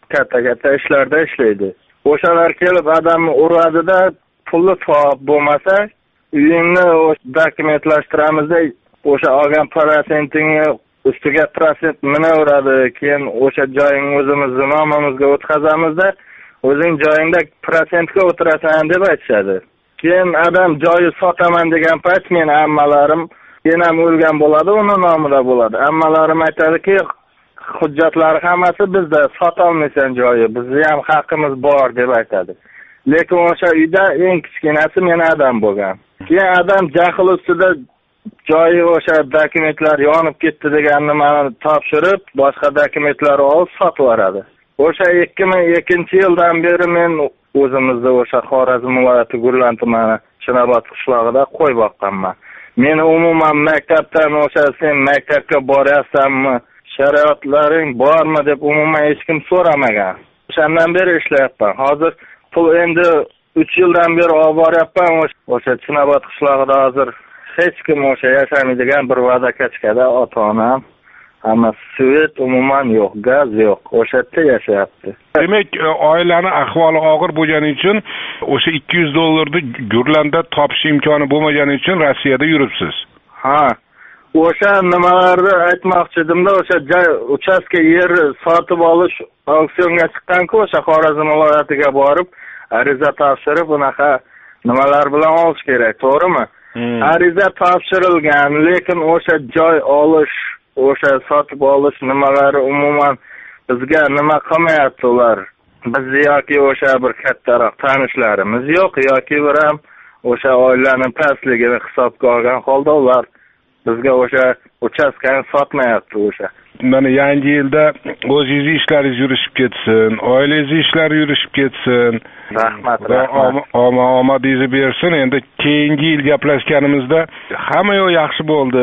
[SPEAKER 21] katta katta ishlarda ishlaydi. O'shalar kelib odamni uradida pulni topib bo'lmasa, uyingni dokumentlashtiramizda o'sha olgan prosentingni ustiga prosent minaveradi, keyin o'sha joying o'zimizni nomimizga o'tkazamizda, o'zing joyingda prosentga o'tirasan deb aytishadi. Keyin odam joyi sotaman degan payt men ammalarim keyin ham o'lgan bo'ladi, uni nomida bo'ladi. Ammalarim aytadiki, hujjatlari hammasi bizda, sota olmaysan joyi, bizni ham haqqimiz bor deb aytadi. Lekin o'sha uyda eng kichkinasi men adam bo'lgan. Keyin adam jahl ustida joyi o'sha dokumentlar yonib ketdi degan nimani topshirib, boshqa dokumentlar olib sotib yuboradi. O'sha ikki ming ikkinchi yildan beri men o'zimizda o'sha Xorazm viloyati Gurlan tumani Chinobod qishlog'ida qo'y boqqanman. Meni umuman maktabdan o'sha sen maktabga boryapsanmi, shariatlaring bormi deb umuman hech kim so'ramagan. O'shandan beri ishlayapman. Hozir pul endi uch yildan beri olib boryapman. O'sha Chinobod qishlog'ida hozir hech kim o'sha yashamaydigan bir vodokachkada ota-onam, hamma svet umuman yo'q, gaz yo'q. O'sha yerda yashayapti.
[SPEAKER 1] Demak, oilani ahvoli og'ir bo'lgani uchun o'sha ikki yuz dollarni Gurlanda topish imkoni bo'lmagani uchun Rossiyada yuribsiz.
[SPEAKER 21] Ha. O'sha nimalarni aytmoqchi edimda, o'sha joy uchastka yer sotib olish auksionga chiqqan-ku, o'sha Xorazm viloyatiga borib ariza topshirib, unaqa nimalar bilan olish kerak, to'g'rimi? Hmm. Ariza topshirilgan, lekin o'sha joy olish, o'sha sotib olish nimalari umuman bizga nima qilmayapti ular. Biz yoki o'sha bir kattaroq tanishlarimiz yo'q, yoki bir ham o'sha oilaning pastligini hisobga olgan holda ular bizga o'sha uchastkani sotmayapti o'sha.
[SPEAKER 1] Mana yangi yilda o'zingiz ishlaringiz yurishib ketsin, oilangiz ishlari yurishib ketsin.
[SPEAKER 21] Rahmat, rahmat.
[SPEAKER 1] Omadingizni bersin. Endi keyingi yil gaplashganimizda hamma yo'q yaxshi bo'ldi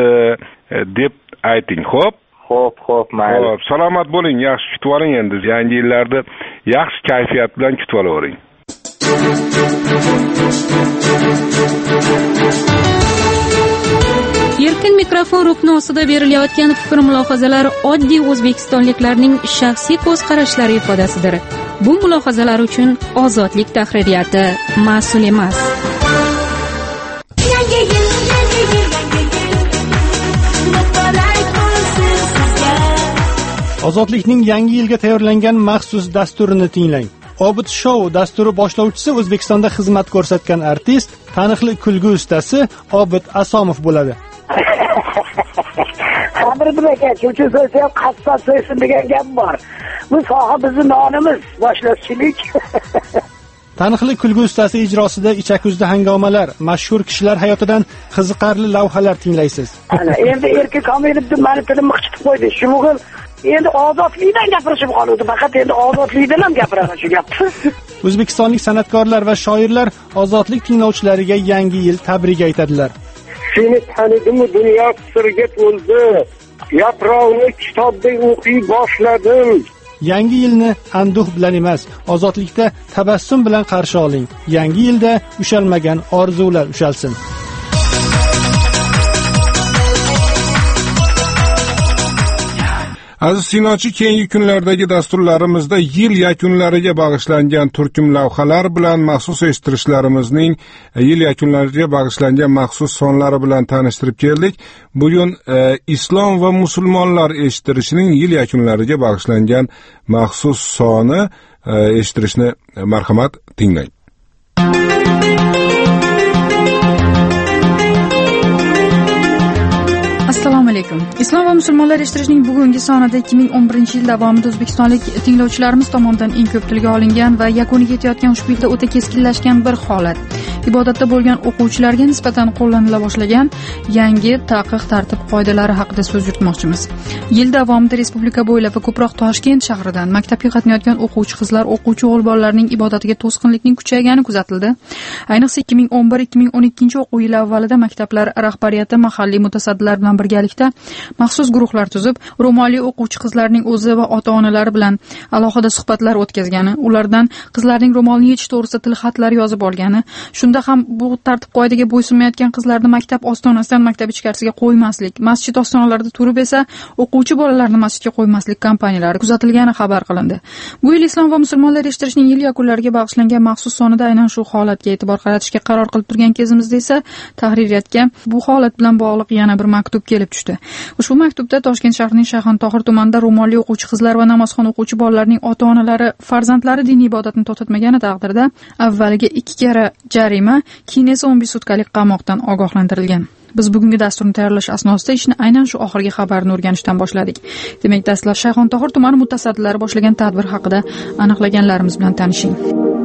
[SPEAKER 1] deb ayting, xo'p?
[SPEAKER 21] Xo'p, xo'p, mayli.
[SPEAKER 1] Xo'p, salomat bo'ling, yaxshi kutib oling endi. Yangi yillarda yaxshi kayfiyat bilan kutib olavering.
[SPEAKER 3] Erkin mikrofon rukni ostida berilayotgan fikr mulohazalar oddiy o'zbekistonliklarning shaxsiy ko'z qarashlari ifodasidir. Bu mulohazalar uchun Ozodlik tahririyati mas'ul emas.
[SPEAKER 6] Ozodlikning yangi yilga tayyorlangan maxsus dasturini tinglang. Obid Show dasturi boshlovchisi O'zbekistonda xizmat ko'rsatgan artist, taniqli kulgu ustasi Obid Asomov bo'ladi.
[SPEAKER 7] Qadrdin aka, cho'chib so'ysa ham qassob so'ysin degan gap bor. Bu soha bizning nonimiz, boshlovchilik.
[SPEAKER 6] Taniqli kulgu ustasi ijrosida ichakuzda hangomalar, mashhur kishilar hayotidan qiziqarli lavhalar tinglaysiz.
[SPEAKER 7] Ana, endi erkak komediyada meni tilim qichitib qo'ydi. Shu o'g'il endi ozodlikdan gapirishib qoldi. Faqat endi ozodlikdan ham gapiraman shu gapni.
[SPEAKER 6] O'zbekistonlik san'atkorlar va shoirlar ozodlik tinglovchilariga yangi yil tabrik aytadilar.
[SPEAKER 12] Seni tanidim, dunyo sirga to'ldi. Yaproqni kitobdek o'qiy boshladim.
[SPEAKER 6] Yangi yilni anduh bilan emas, ozodlikda tabassum bilan qarshi oling. Yangi yilda ushalmagan orzular ushalsin.
[SPEAKER 1] Aziz sinochi, keyingi kunlardagi dasturlarimizda yil yakunlariga bag'ishlangan turkum lavhalar bilan maxsus eshittirishlarimizning yil yakunlariga bag'ishlangan maxsus sonlari bilan tanishtirib keldik. Bugun e, islom va musulmonlar eshittirishining yil yakunlariga bag'ishlangan maxsus soni e, eshittirishni marhamat tinglang.
[SPEAKER 5] Assalomu alaykum. Islom va musulmonlar eshittirishning bugungi sonida ikki ming o'n birinchi yil davomida o'zbekistonlik tinglovchilarimiz tomonidan eng ko'p tilga olingan va yakuniga yetayotgan ushbu yilda o'ta keskinlashgan bir holat. Ibodatda bo'lgan o'quvchilarga nisbatan qo'llanila boshlagan yangi taqiq tartib qoidalari haqida so'z yuritmoqchimiz. Yil davomida respublika bo'ylab va ko'proq Toshkent shahridan maktabga qatnayotgan o'quvchi qizlar, o'quvchi o'g'il bolalarning ibodatiga to'sqinlikning kuchaygani kuzatildi. Ayniqsa ikki ming o'n bir ikki ming o'n ikkinchi o'quv yili avvalida maktablar rahbariyati mahalliy mutasaddilar bilan birgalikda maxsus guruhlar tuzib, ro'molli o'quvchi qizlarning o'zi va ota-onalari bilan alohida suhbatlar o'tkazgani, ulardan qizlarning ro'molni yechish to'g'risida tilxatlar yozib olgani, shunday bunda ham bu tartib qoidaga bo'ysunmayotgan qizlarni maktab ostonasidan maktab ichkarisiga qo'ymaslik, masjid ostonalarida turib esa o'quvchi bolalarni masjidga qo'ymaslik kampaniyalari kuzatilgani xabar qilindi. Bu yil Islom va musulmonlar eshittirishning yil yakunlariga bag'ishlangan maxsus sonida aynan shu holatga e'tibor qaratishga qaror qilib turgan kezimizda esa tahririyatga bu holat bilan bog'liq yana bir maktub kelib tushdi. Ushbu maktubda Toshkent shahrining Shayxontohur tumanida ro'molli o'quvchi qizlar va namozxon o'quvchi bolalarning ota-onalari farzandlari diniy ibodatni to'xtatmagani taqdirda avvaliga ikki karra jarima, keyin esa o'n besh sutkalik qamoqdan ogohlantirilgan. Biz bugungi dasturni tayyorlash asnosida ishni aynan shu oxirgi xabarni o'rganishdan boshladik. Demak, dastlab Shayxontohur tumani mutasaddilari boshlagan tadbir haqida aniqlaganlarimiz bilan tanishing.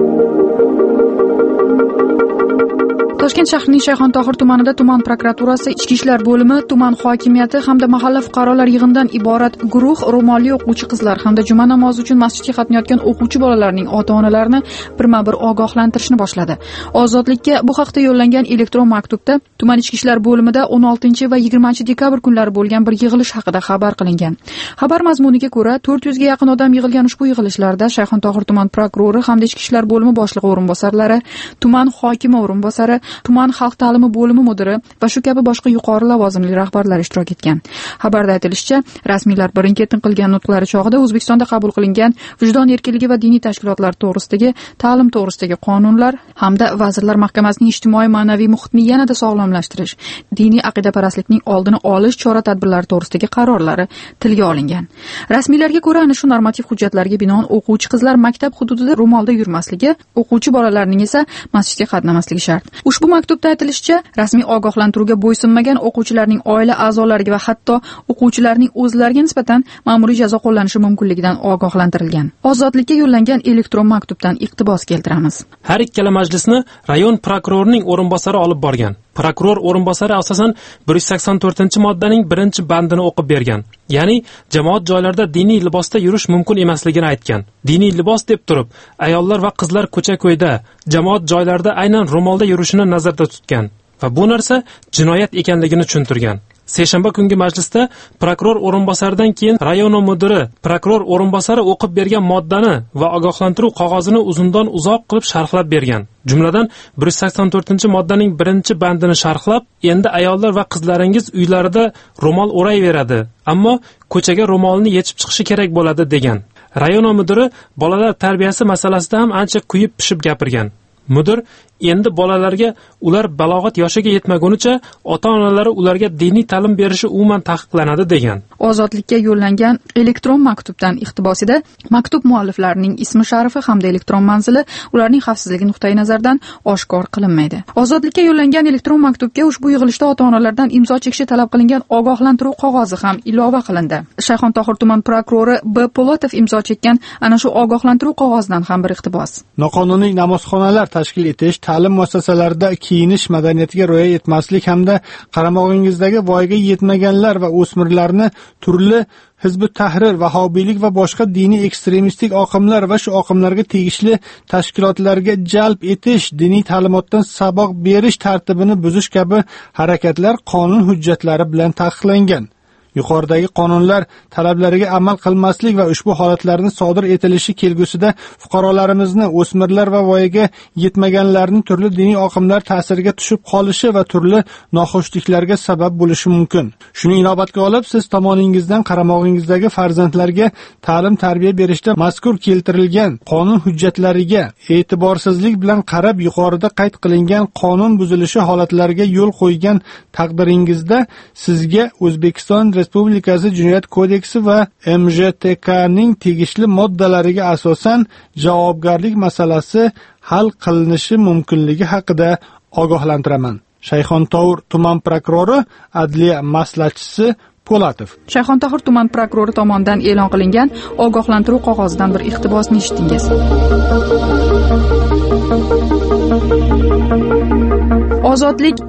[SPEAKER 5] Toshkent shahrining Shayxontohur tumanida tuman prokuraturasi, ichki ishlar bo'limi, tuman hokimiyati hamda mahalla fuqarolar yig'inidan iborat guruh ro'molli o'quvchi qizlar hamda juma namozi uchun masjidga qatnayotgan o'quvchi bolalarning ota-onalarini birma-bir ogohlantirishni boshladi. Ozodlikka bu haqda yo'llangan elektron maktubda tuman ichki ishlar bo'limida o'n oltinchi va yigirmanchi dekabr kunlari bo'lgan bir yig'ilish haqida xabar qilingan. Xabar mazmuniga ko'ra, to'rt yuzga yaqin odam yig'ilgan ushbu yig'ilishlarda Shayxontohur tuman prokurori hamda ichki ishlar bo'limi boshlig'i o'rinbosarlari, tuman hokimi o'rinbosari, tuman xalq ta'limi bo'limi mudiri va shu kabi boshqa yuqori lavozimli rahbarlar ishtirok etgan. Xabarda aytilishicha, rasmiylar birin-ketin qilgan nutqlari chog'ida O'zbekistonda qabul qilingan vijdon erkinligi va diniy tashkilotlar to'g'risidagi, ta'lim to'g'risidagi qonunlar hamda Vazirlar Mahkamasining ijtimoiy ma'naviy muhitni yanada sog'lomlashtirish, diniy aqidaparastlikning oldini olish chora-tadbirlari to'g'risidagi qarorlari tilga olingan. Rasmiylarga ko'ra, ana shu normativ hujjatlarga binoan o'quvchi qizlar maktab hududida ro'molda yurmasligi, o'quvchi bolalarning esa masjidga qatnamasligi shart. Ushbu maktubda aytilishicha, rasmiy ogohlantiruvga bo'ysunmagan o'quvchilarning oila a'zolariga va hatto o'quvchilarning o'zlariga nisbatan ma'muriy jazo qo'llanishi mumkinligidan ogohlantirilgan. Ozodlikka yo'llangan elektron maktubdan iqtibos keltiramiz.
[SPEAKER 4] Har ikkala majlisni rayon prokurorining o'rinbosari olib borgan. Prokuror o'rinbosari asosan bir yuz sakson to'rtinchi moddaning birinchi bandini o'qib bergan. Ya'ni jamoat joylarida diniy libosda yurish mumkin emasligini aytgan. Diniy libos deb turib, ayollar va qizlar ko'cha-ko'yda, jamoat joylarida aynan ro'molda yurishini nazarda tutgan va bu narsa jinoyat ekanligini tushuntirgan. Seshanba kungi majlisda prokuror o'rinbosaridan keyin rayon mudiri prokuror o'rinbosari o'qib bergan moddani va ogohlantiruv qog'ozini uzundan uzoq qilib sharhlab bergan. Jumladan bir yuz sakson to'rtinchi moddaning birinchi bandini sharhlab, endi ayollar va qizlaringiz uylarida ro'mol o'rayveradi, ammo ko'chaga ro'molni yechib chiqishi kerak bo'ladi degan. Rayon mudiri bolalar tarbiyasi masalasida ham ancha kuyib pishib gapirgan. Mudir endi bolalarga ular balog'at yoshiga yetmagunicha ota-onalari ularga diniy ta'lim berishi umuman taqiqlanadi degan.
[SPEAKER 5] Ozodlikka yo'llangan elektron maktubdan iqtibosida maktub mualliflarining ismi sharifi hamda elektron manzili ularning xavfsizligi nuqtai nazaridan oshkor qilinmaydi. Ozodlikka yo'llangan elektron maktubga ushbu yig'ilishda ota-onalardan imzo chekishi talab qilingan ogohlantiruv qog'ozi ham ilova qilindi. Shayxontohur tuman prokurori B. Po'latov imzo chekkan ana shu ogohlantiruv qog'ozidan ham bir iqtibos.
[SPEAKER 6] Noqonuniy namozxonalar tashkil etish, ta'lim muassasalarida kiyinish madaniyatiga rioya etmaslik hamda qaramog'ingizdagi voyaga yetmaganlar va o'smirlarni turli Hizb-ut Tahrir, vahobiylik va boshqa diniy ekstremistik oqimlar va shu oqimlarga tegishli tashkilotlarga jalb etish, diniy ta'limotdan saboq berish tartibini buzish kabi harakatlar qonun hujjatlari bilan taqiqlangan. Yuqoridagi qonunlar talablariga amal qilmaslik va ushbu holatlarning sodir etilishi kelgusida fuqarolarimizni, o'smirlar va voyaga yetmaganlarning turli diniy oqimlar ta'siriga tushib qolishi va turli noxushliklarga sabab bo'lishi mumkin. Shuni inobatga olib, siz tomoningizdan qaramog'ingizdagi farzandlarga ta'lim tarbiya berishda mazkur keltirilgan qonun hujjatlariga e'tiborsizlik bilan qarab, yuqorida qayd qilingan qonun buzilishi holatlariga yo'l qo'ygan taqdiringizda sizga O'zbekiston Respublikasi Jinoyat kodeksi va M J T K'ning tegishli moddalariga asosan javobgarlik masalasi hal qilinishi mumkinligi haqida ogohlantiraman. Shayxontohur tuman prokurori, adliya maslahatchisi Po'latov.
[SPEAKER 5] Shayxontohur tuman prokurori tomonidan e'lon qilingan ogohlantiruv qog'ozidan bir iqtibosni eshitdingiz. Ozodlik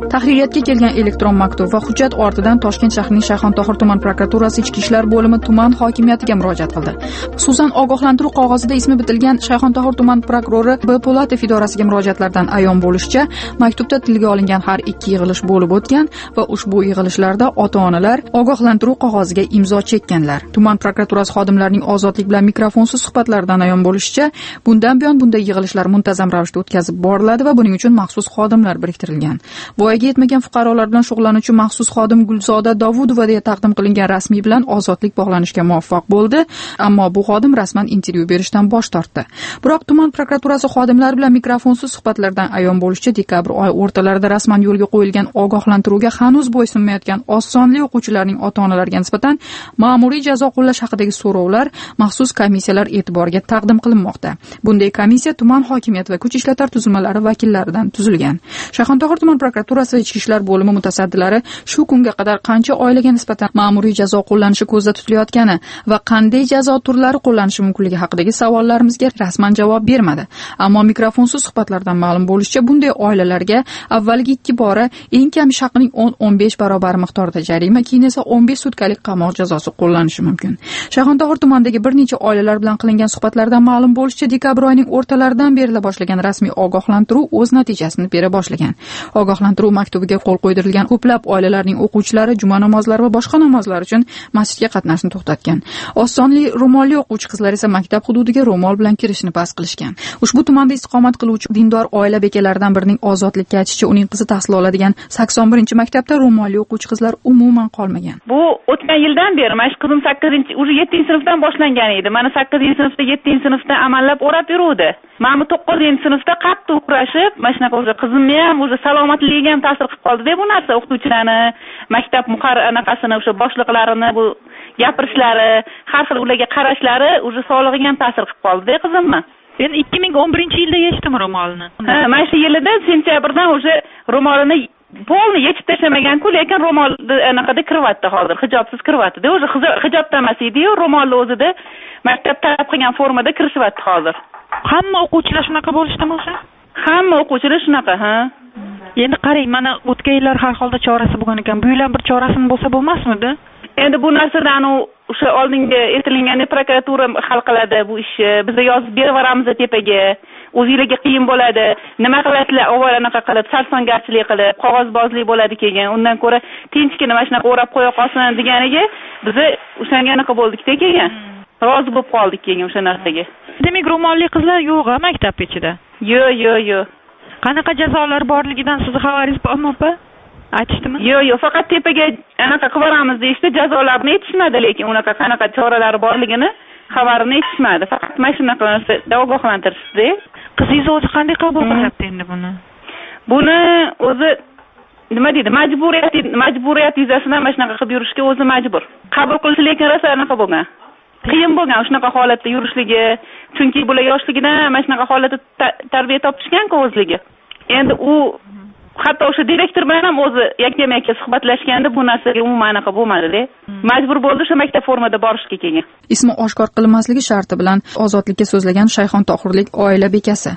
[SPEAKER 5] Tahririyatga kelgan elektron maktub va hujjat ortidan Toshkent shahrining Shayxontohur tuman prokuraturasi Ichki ishlar bo'limi tuman hokimiyatiga murojaat qildi. Xususan, ogohlantiruv qog'ozida ismi bitilgan Shayxontohur tuman prokurori B. Po'latov idorasiga murojaatlardan ayon bo'lishicha, maktubda tilga olingan har ikki yig'ilish bo'lib o'tgan va ushbu yig'ilishlarda ota-onalar ogohlantiruv qog'oziga imzo chekkanlar. Tuman prokuraturasi xodimlarining ozodlik bilan mikrofonsiz suhbatlaridan ayon bo'lishicha, bundan buyon bunday yig'ilishlar muntazam ravishda o'tkazib boriladi va buning uchun maxsus xodimlar biriktirilgan. Voyaga yetmagan fuqarolar bilan shug'ullanuvchi maxsus xodim Gulzoda Dovudova deya taqdim qilingan rasmiy bilan ozodlik bog'lanishga muvaffaq bo'ldi, ammo bu xodim rasman intervyu berishdan bosh tortdi. Biroq tuman prokuraturasi xodimlari bilan mikrofonsiz suhbatlardan ayon bo'lishicha, dekabr oyi o'rtalarida rasman yo'lga qo'yilgan ogohlantiruvga hanuz bo'ysunmayotgan oz sonli o'quvchilarning ota-onalariga nisbatan ma'muriy jazo qo'llash haqidagi so'rovlar maxsus komissiyalar e'tiboriga taqdim qilinmoqda. Bunday komissiya tuman hokimiyati va kuch ishlatar tuzilmalari vakillaridan tuzilgan. Shayxontohur tuman prokuraturasi va Ichki ishlar bo'limi mutasaddilari shu kunga qadar qancha oilaga nisbatan ma'muriy jazo qo'llanishi ko'zda tutilayotgani va qanday jazo turlari qo'llanishi mumkinligi haqidagi savollarimizga rasman javob bermadi. Ammo mikrofonsiz suhbatlardan ma'lum bo'lishicha, bunday oilalarga avvalgi ikki bora eng kam shaqining o'n o'n besh barobar miqdorda jarima, keyin esa o'n besh sutkalik qamoq jazosi qo'llanishi mumkin. Shayxontohur tumanidagi bir necha oilalar bilan qilingan suhbatlardan ma'lum bo'lishicha, dekabr oyining o'rtalaridan beri boshlangan rasmiy ogohlantiruv o'z natijasini bera boshlagan. Ogohlantiruv maktubiga qo'l qo'ydirilgan ko'plab oilalarning o'quvchilari juma namozlari va boshqa namozlar uchun masjidga qatnashni to'xtatgan. Oz sonli ro'molli o'quvchi qizlar esa maktab hududiga ro'mol bilan kirishni bas qilishgan. Ushbu tumanda istiqomat qiluvchi dindor oila bekalaridan birining ozodlikka aytishicha, uning qizi tahsil oladigan sakson birinchi maktabda ro'molli o'quvchi qizlar umuman qolmagan.
[SPEAKER 2] Bu o'tgan yildan beri mana shu qizim sakkizinchi, уже yettinchi sinfdan boshlangan edi. Mana sakkizinchi sinfda, yettinchi sinfda amallab o'rab yuruvdi. Mana to'qqizinchi sinfda qattiq uqrashib, mana shunaqa o'sha qizimni ham o'sha salomatligiga ham ta'sir qilib qoldi-da bu narsa. O'qituvchilarni, maktab muqarrar anaqasini, o'sha boshliqlarini bu gapirishlari, har xil ularga qarashlari o'sha sog'lig'iga ham ta'sir qilib qoldi-da qizimni.
[SPEAKER 17] Men ikki ming o'n birinchi yilda yechdim ro'molni.
[SPEAKER 2] Ha, mana shu yilida sentyabrdan o'sha ro'molini polni yechib tashlamagan-ku, lekin ro'mol anaqada kiryapti hozir, hijobsiz kiryapti-da. O'sha hijobda emas edi-yu, ro'molni o'zida maktab talab qilgan formada kirishyapti hozir.
[SPEAKER 17] Hamma o'quvchilar shunaqa bo'lishdimi o'sha?
[SPEAKER 2] Hamma o'quvchilar shunaqa, ha.
[SPEAKER 17] Endi qarang, mana o'tgan yillar har holda chorasi bo'lgan ekan. Bu yil ham bir chorasini bo'lsa bo'lmasmidi?
[SPEAKER 2] Endi bu narsadan o'sha oldingi aytilgan prokuratura hal qiladi bu ishni. Biz yozib beraveramiz tepaga. O'zingizga qiyin bo'ladi. Nima qilasizlar? Avval anaqa qilib, sarsongarchilik qilib, qog'ozbozlik bo'ladi keyin. Undan ko'ra tinchgina mana shunaqa o'rab qo'ya qolsin deganiga biz o'shanga anaqa bo'ldik-da keyin. Rozi bo'lib qoldik keyin o'sha narsaga.
[SPEAKER 17] Demak, ro'molli qizlar yo'q-a maktab ichida?
[SPEAKER 2] Yo'q, yo'q, yo'q.
[SPEAKER 17] Qanaqa jazolar borligidan sizni xabaringiz bormi opa? Aytishdimi?
[SPEAKER 2] Yo'q, yo'q, faqat tepaga anaqa qilamiz deyishdi, jazolarni aytishmadi, lekin unaqa qanaqa choralari borligini xabarini aytishmadi. Faqat mana shunaqa narsada ogohlantirishdi.
[SPEAKER 17] Qizingiz o'zi qanday qabul qilyapti endi buni?
[SPEAKER 2] Buni o'zi nima deydi? Majburiyat, majburiyat yuzasidan mana shunaqa qilib yurishga o'zi majbur. Qabul qilish lekin rosa anaqa bo'lgan. Qiyin bo'lgan shunaqa holatda yurishligi, chunki bular yoshligidan mana shunaqa holatda tarbiya topishgan-ku o'zligi. Endi u hatto o'sha direktor bilan ham o'zi yakkama-yakka suhbatlashganda bu narsaga umuman anaqa bo'lmadi-da. Majbur bo'ldi o'sha maktab formada borishga keyin.
[SPEAKER 5] Ismi oshkor qilinmasligi sharti bilan ozodlikka so'zlagan Shayxontohurlik oila bekasi.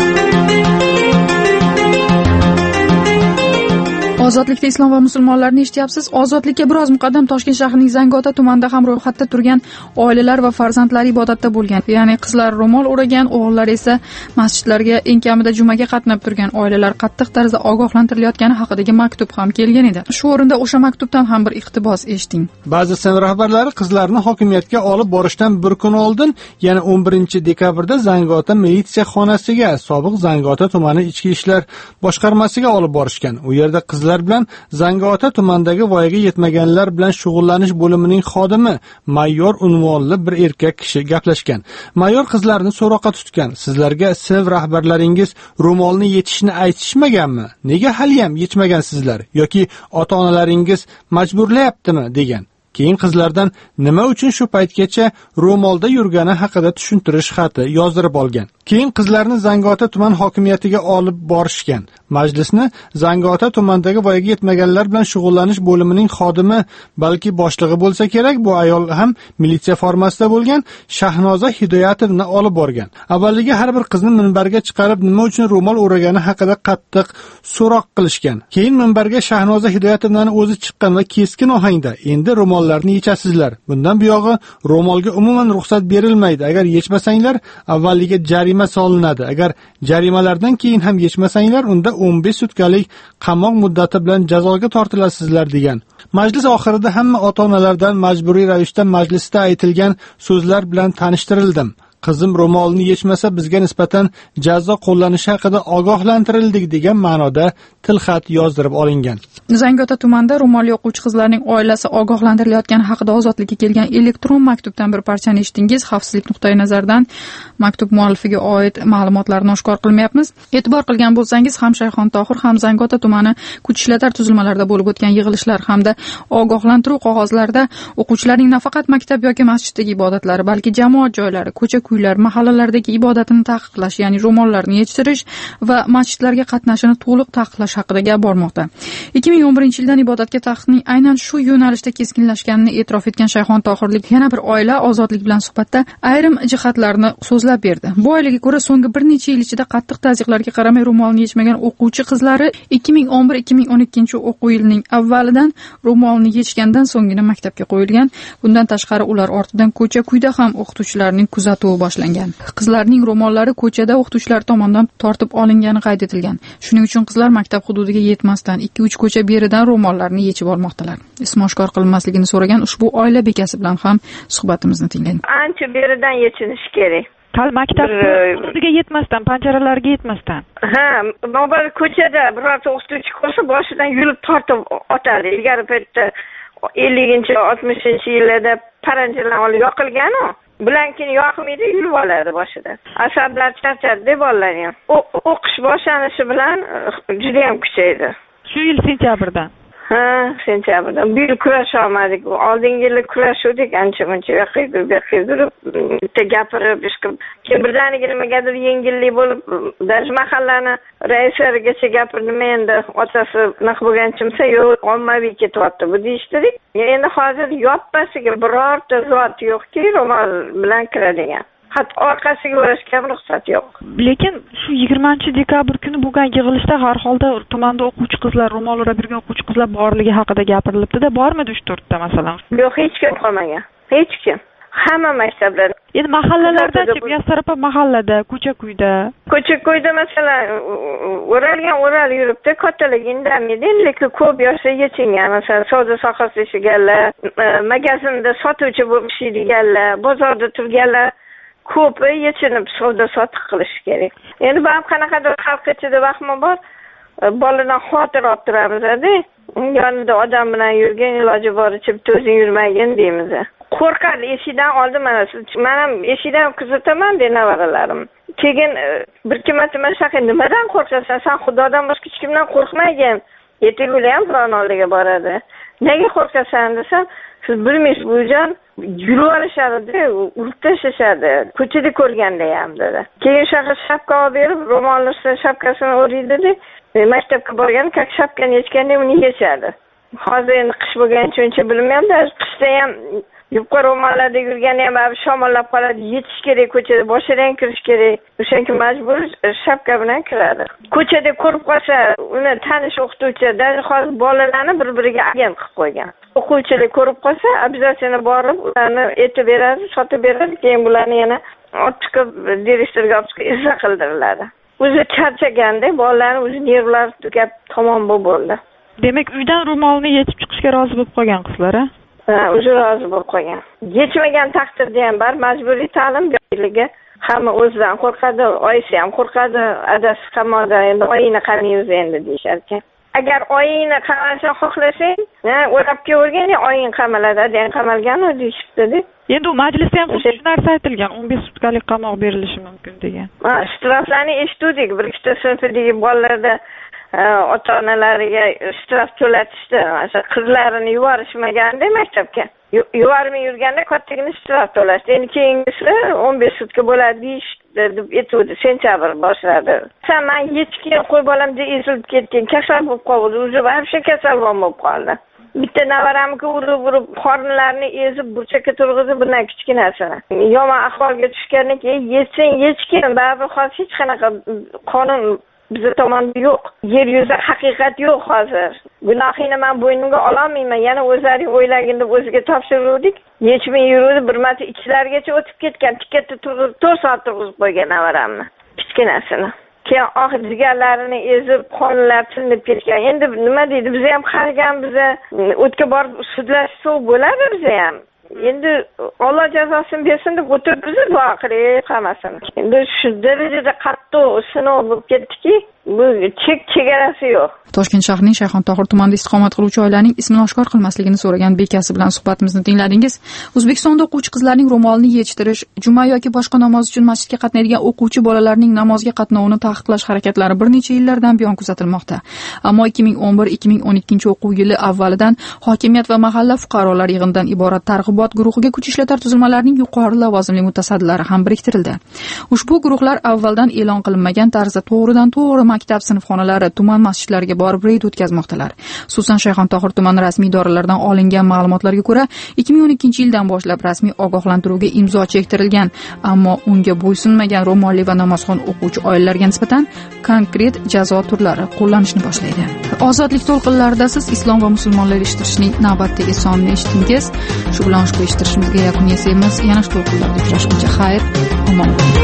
[SPEAKER 5] Ozodlikda islom va musulmonlarni eshityapsiz. Ozodlikka biroz muqaddam Toshkent shahrining Zangiota tumanida ham ro'yxatda turgan oilalar va farzandlari ibodatda bo'lgan. Ya'ni qizlar ro'mol o'ragan, o'g'illar esa masjidlarga eng kamida jumaga qatnab turgan oilalar qattiq tarzda ogohlantirilayotgani haqidagi maktub ham kelgan edi. Shu o'rinda o'sha maktubdan ham bir iqtibos eshiting.
[SPEAKER 6] Ba'zi sinf rahbarlari qizlarni hokimiyatga olib borishdan bir kun oldin, ya'ni o'n birinchi dekabrda Zangiota militsiya xonasiga, sobiq Zangiota tumani ichki ishlar boshqarmasiga olib borishgan. U yerda qizlar bilan Zangiota tumanidagi voyaga yetmaganlar bilan shug'ullanish bo'limining xodimi mayor unvonli bir erkak kishi gaplashgan. Mayor qizlarni so'roqqa tutgan. Sizlarga sinf rahbarlaringiz ro'molni yechishni aytishmaganmi? Nega hali ham yechmagansizlar yoki ota-onalaringiz majburlayaptimi degan. Keyin qizlardan nima uchun shu paytgacha ro'molda yurgani haqida tushuntirish xati yozdirib olgan. Keyin qizlarni Zangiota tuman hokimiyatiga olib borishgan. Majlisni Zangiota tumanidagi voyaga yetmaganlar bilan shug'ullanish bo'limining xodimi, balki boshlig'i bo'lsa kerak, bu ayol ham militsiya formasida bo'lgan Shahnoza Hidoyatovni olib borgan. Avvaliga har bir qizni minbarga chiqarib nima uchun ro'mol o'ragani haqida qattiq so'roq qilishgan. Keyin minbarga Shahnoza Hidoyatovning o'zi chiqqan va keskin ohangda endi ro'mollarni yechasizlar. Bundan buyog'i ro'molga umuman ruxsat berilmaydi. Agar yechmasanglar avvaliga jarima solinadi. Agar jarimalardan keyin ham yechmasanglar unda o'n besh sutkalik qamoq muddati bilan jazoga tortilasizlar degan. Majlis oxirida hamma ota-onalardan majburiy ravishda majlisda aytilgan so'zlar bilan tanishtirildim. Qizim ro'molni yechmasa bizga nisbatan jazo qo'llanishi haqida ogohlantirildik degan ma'noda tilxat yozdirib olingan.
[SPEAKER 5] Zangiota tumanida ro'molli o'quvchi qizlarning oilasi ogohlantirilayotgani haqida Ozodlikka kelgan elektron maktubdan bir parchani eshitdingiz. Xavfsizlik nuqtai nazaridan maktub muallifiga oid ma'lumotlarni oshkor qilmayapmiz. E'tibor qilgan bo'lsangiz, ham Shayxon Tohir, ham Zangiota tumani kuch ishlatar tuzilmalarida bo'lib o'tgan yig'ilishlar hamda ogohlantiruv qog'ozlarida o'quvchilarning nafaqat maktab yoki masjiddagi ibodatlari, balki jamoat joylari, ko'cha uylar, mahallalardagi ibodatini taqiqlash, ya'ni ro'mollarni yechish va masjidlarga qatnashini to'liq taqiqlash haqida gap bormoqda. ikki ming o'n birinchi yildan ibodatga taqiqning aynan shu yo'nalishda keskinlashganini e'tirof etgan Shayxon Tohirlik yana bir oila Ozodlik bilan suhbatda ayrim jihatlarni so'zlab berdi. Bu oilaga ko'ra, so'nggi bir necha yil ichida qattiq tazyiqlarga qaramay ro'molni yechmagan o'quvchi qizlari ikki ming o'n bir ikki ming o'n ikkinchi o'quv yilining avvalidan ro'molni yechgandan so'nggina maktabga qo'yilgan. Bundan tashqari ular ortidan ko'cha-kuyda ham o'qituvchilarning kuzatuvi boshlangan. Qizlarning ro'mollari ko'chada o'qituvchilar tomonidan tortib olingani qayd etilgan. Shuning uchun qizlar maktab hududiga yetmasdan ikki uch ko'cha beridan ro'mollarni yechib olmoqdalar. Ismi oshkor qilinmasligini so'ragan ushbu oila bekasi bilan ham suhbatimizni tinglang.
[SPEAKER 8] Ancha beridan yechinish kerak.
[SPEAKER 17] Hal maktab hududiga yetmasdan, panjaralarga yetmasdan.
[SPEAKER 8] Ha, navbat ko'chada birorta o'qituvchi ko'rsa boshidan yulib tortib otadi. Ilgari paytda ellinchi oltmishinchi yillarda paranjalar olib yoqilgan-ku. Bilan keyin yoqmaydi, yulib oladi boshidan. Asablar charchadi deb bolalar. O'qish boshlanishi bilan juda ham kuchaydi.
[SPEAKER 17] Shu yil sentyabrdan.
[SPEAKER 8] Ha, sentyabrdan. Bu yil kurasha olmadik. Oldingi yil kurashuvdik ancha-muncha, yoqib, yoqib, bitta gapirib, ishqib. Keyin birdaniga nimagadir yengillik bo'lib, даже mahallani raisarigacha gapirdim. Endi otasi naq bo'lgan chimsa, yo'q, ommaviy ketyapti bu deyishdik. Endi hozir yoppasiga birorta zot yo'qki, ro'mol bilan kiradigan. Hatto orqasiga o'rashga ham ruxsat yo'q.
[SPEAKER 17] Lekin shu yigirmanchi dekabr kuni bo'lgan yig'ilishda har holda tumanda o'quvchi qizlar, ro'mol o'rab yurgan o'quvchi qizlar borligi haqida gapirilibdi-da, bormidi uch to'rtta masalan?
[SPEAKER 8] Yo'q, hech kim qolmagan. Hech kim. Hamma maktablar.
[SPEAKER 17] Endi mahallalarda-chi, Yassarapa mahallada, ko'cha-kuyda.
[SPEAKER 8] Ko'cha-kuyda masalan o'ralgan o'ral yuribdi, kattalarga indamaydi, lekin ko'p yoshda yechingan, masalan, savdo sohasida ishlaganlar, magazinda sotuvchi bo'lib ishlaydiganlar, bozorda turganlar ko'pi yechinib savdo sotiq qilish kerak. Endi bu ham qanaqadir xalq ichida vahmi bor. Boladan xotir olib turamiz-da. Yonida odam bilan yurgan, iloji boricha bitta o'zing yurmagin deymiz. Qo'rqadi, eshikdan oldin mana men ham eshikdan kuzataman deb nevaralarim. Keyin bir ikki marta men shaqay, nimadan qo'rqasan? Sen Xudodan boshqa hech kimdan qo'rqmagin. Yetiguli ham biron oldiga boradi. Nega qo'rqasan desam, siz bilmaysiz bujon, yurib olishadi, urib tashlashadi. Ko'chada ko'rganda ham dedi. Keyin shaqqa shapka olib berib, ro'mollarsa shapkasini o'raydi-da. Maktabga borgan, kak shapkani yechganda uni yechadi. Hozir endi qish bo'lgancha uncha bilmayman-da, qishda ham yupqa ro'mollarda yurganda ham shamollab qoladi, yetish kerak ko'chada, boshidan kirish kerak. O'shanki majbur shapka bilan kiradi. Ko'chada ko'rib qolsa, uni tanish o'qituvchi, даже hozir bolalarni bir-biriga agent qilib qo'ygan. O'quvchilar ko'rib qolsa, обязательно borib, ularni etib beradi, sotib beradi, keyin bularni yana olib chiqib direktorga olib chiqib izza qildiriladi. O'zi charchaganda bolalarning o'zi nervlari tugab tamom bo'ldi.
[SPEAKER 17] Demak, uydan ro'molni yechib chiqishga rozi bo'lib qolgan qizlar, a?
[SPEAKER 8] Ha, o'zi rozi bo'lib qolgan. Yechmagan taqdirda ham bar majburiy ta'lim beriliga hamma o'zidan qo'rqadi, oyisi ham qo'rqadi, adasi qamoqda, endi oyini qamaymiz endi deyishar ekan. Agar oyini qamalishni xohlasang, ha, o'rabga o'rgan, oying qamaladi, degan qamalgan-ku deyishibdi-da.
[SPEAKER 17] Endi u majlisda ham shu narsa aytilgan, o'n besh sutkalik qamoq berilishi mumkin degan.
[SPEAKER 8] Ha, shtraflarni eshitdik, bir ikkita sinfdagi bolalarda ota-onalariga shtraf to'latishdi. O'sha qizlarini yuborishmaganda maktabga. yuvarmay yurganda kattagina shtraf to'lashdi. Endi keyingisi o'n besh sutka bo'ladi deyishdi deb aytuvdi, sentyabr boshladi. Sen men yechkin qo'y bolam deb ezilib ketgan, kasal bo'lib qoldi, уже вообще kasal bo'lib qoldi. Bitta navaramga urib urib qornlarini ezib burchakka turg'izib, bundan kichkinasini yomon ahvolga tushgandan keyin yechsang yechkin, baribir hozir hech qanaqa qonun bizning tomonda yo'q. Yer yuzida haqiqat yo'q hozir. Gunohini men bo'ynimga ololmayman. Yana o'zlaring o'ylagin deb o'ziga topshiruvdik. Yechmay yuruvdi, bir marta ichlargacha o'tib ketgan. Tikatda turib to'rt soat turg'izib qo'ygan navaramni, kichkinasini. Keyin oxir jigarlarini ezib, qonlar tilinib ketgan. Endi nima deydi? Biz ham qaragan, biza o'tga borib sudlashsa bo'ladi biza ham. Endi Alloh jazosini bersin deb o'tiribmiz, duo qilaylik hammasini. Endi shu darajada qattiq sinov bo'lib ketdiki, bu chek chegarasi yo'q.
[SPEAKER 5] Toshkent shahrining Shayxontohur tumanida istiqomat qiluvchi oilaning ismini oshkor qilmasligini so'ragan bekasi bilan suhbatimizni tingladingiz. O'zbekistonda o'quvchi qizlarning ro'molini yechittirish, juma yoki boshqa namoz uchun masjidga qatnaydigan o'quvchi bolalarning namozga qatnovini taqiqlash harakatlari bir necha yillardan buyon kuzatilmoqda. Ammo ikki ming o'n bir ikki ming o'n ikkinchi o'quv yili avvalidan hokimiyat va mahalla fuqarolar yig'inidan iborat targ'ibot guruhiga kuch ishlatar tuzilmalarining yuqori lavozimli mutasaddilari ham biriktirildi. Ushbu guruhlar avvaldan e'lon qilinmagan tarzda to'g'ridan to'g'ri maktab sinfxonalari, tuman masjidlariga borib reyd o'tkazmoqdalar. Xususan Shayxontohur tumani rasmiy idoralaridan olingan ma'lumotlarga ko'ra, ikki ming o'n ikkinchi yildan boshlab rasmiy ogohlantiruvga imzo chektirilgan, ammo unga bo'ysunmagan ro'molli va namozxon o'quvchi oilalarga nisbatan konkret jazo turlari qo'llanishni boshlaydi. Ozodlik to'lqinlarida siz islom va musulmonlar eshittirishning navbatdagi sonini eshitdingiz. Shu bilan ushbu eshittirishimizga yakun yasaymiz. Yana shu to'lqinlarda uchrashguncha xayr, omon bo'ling.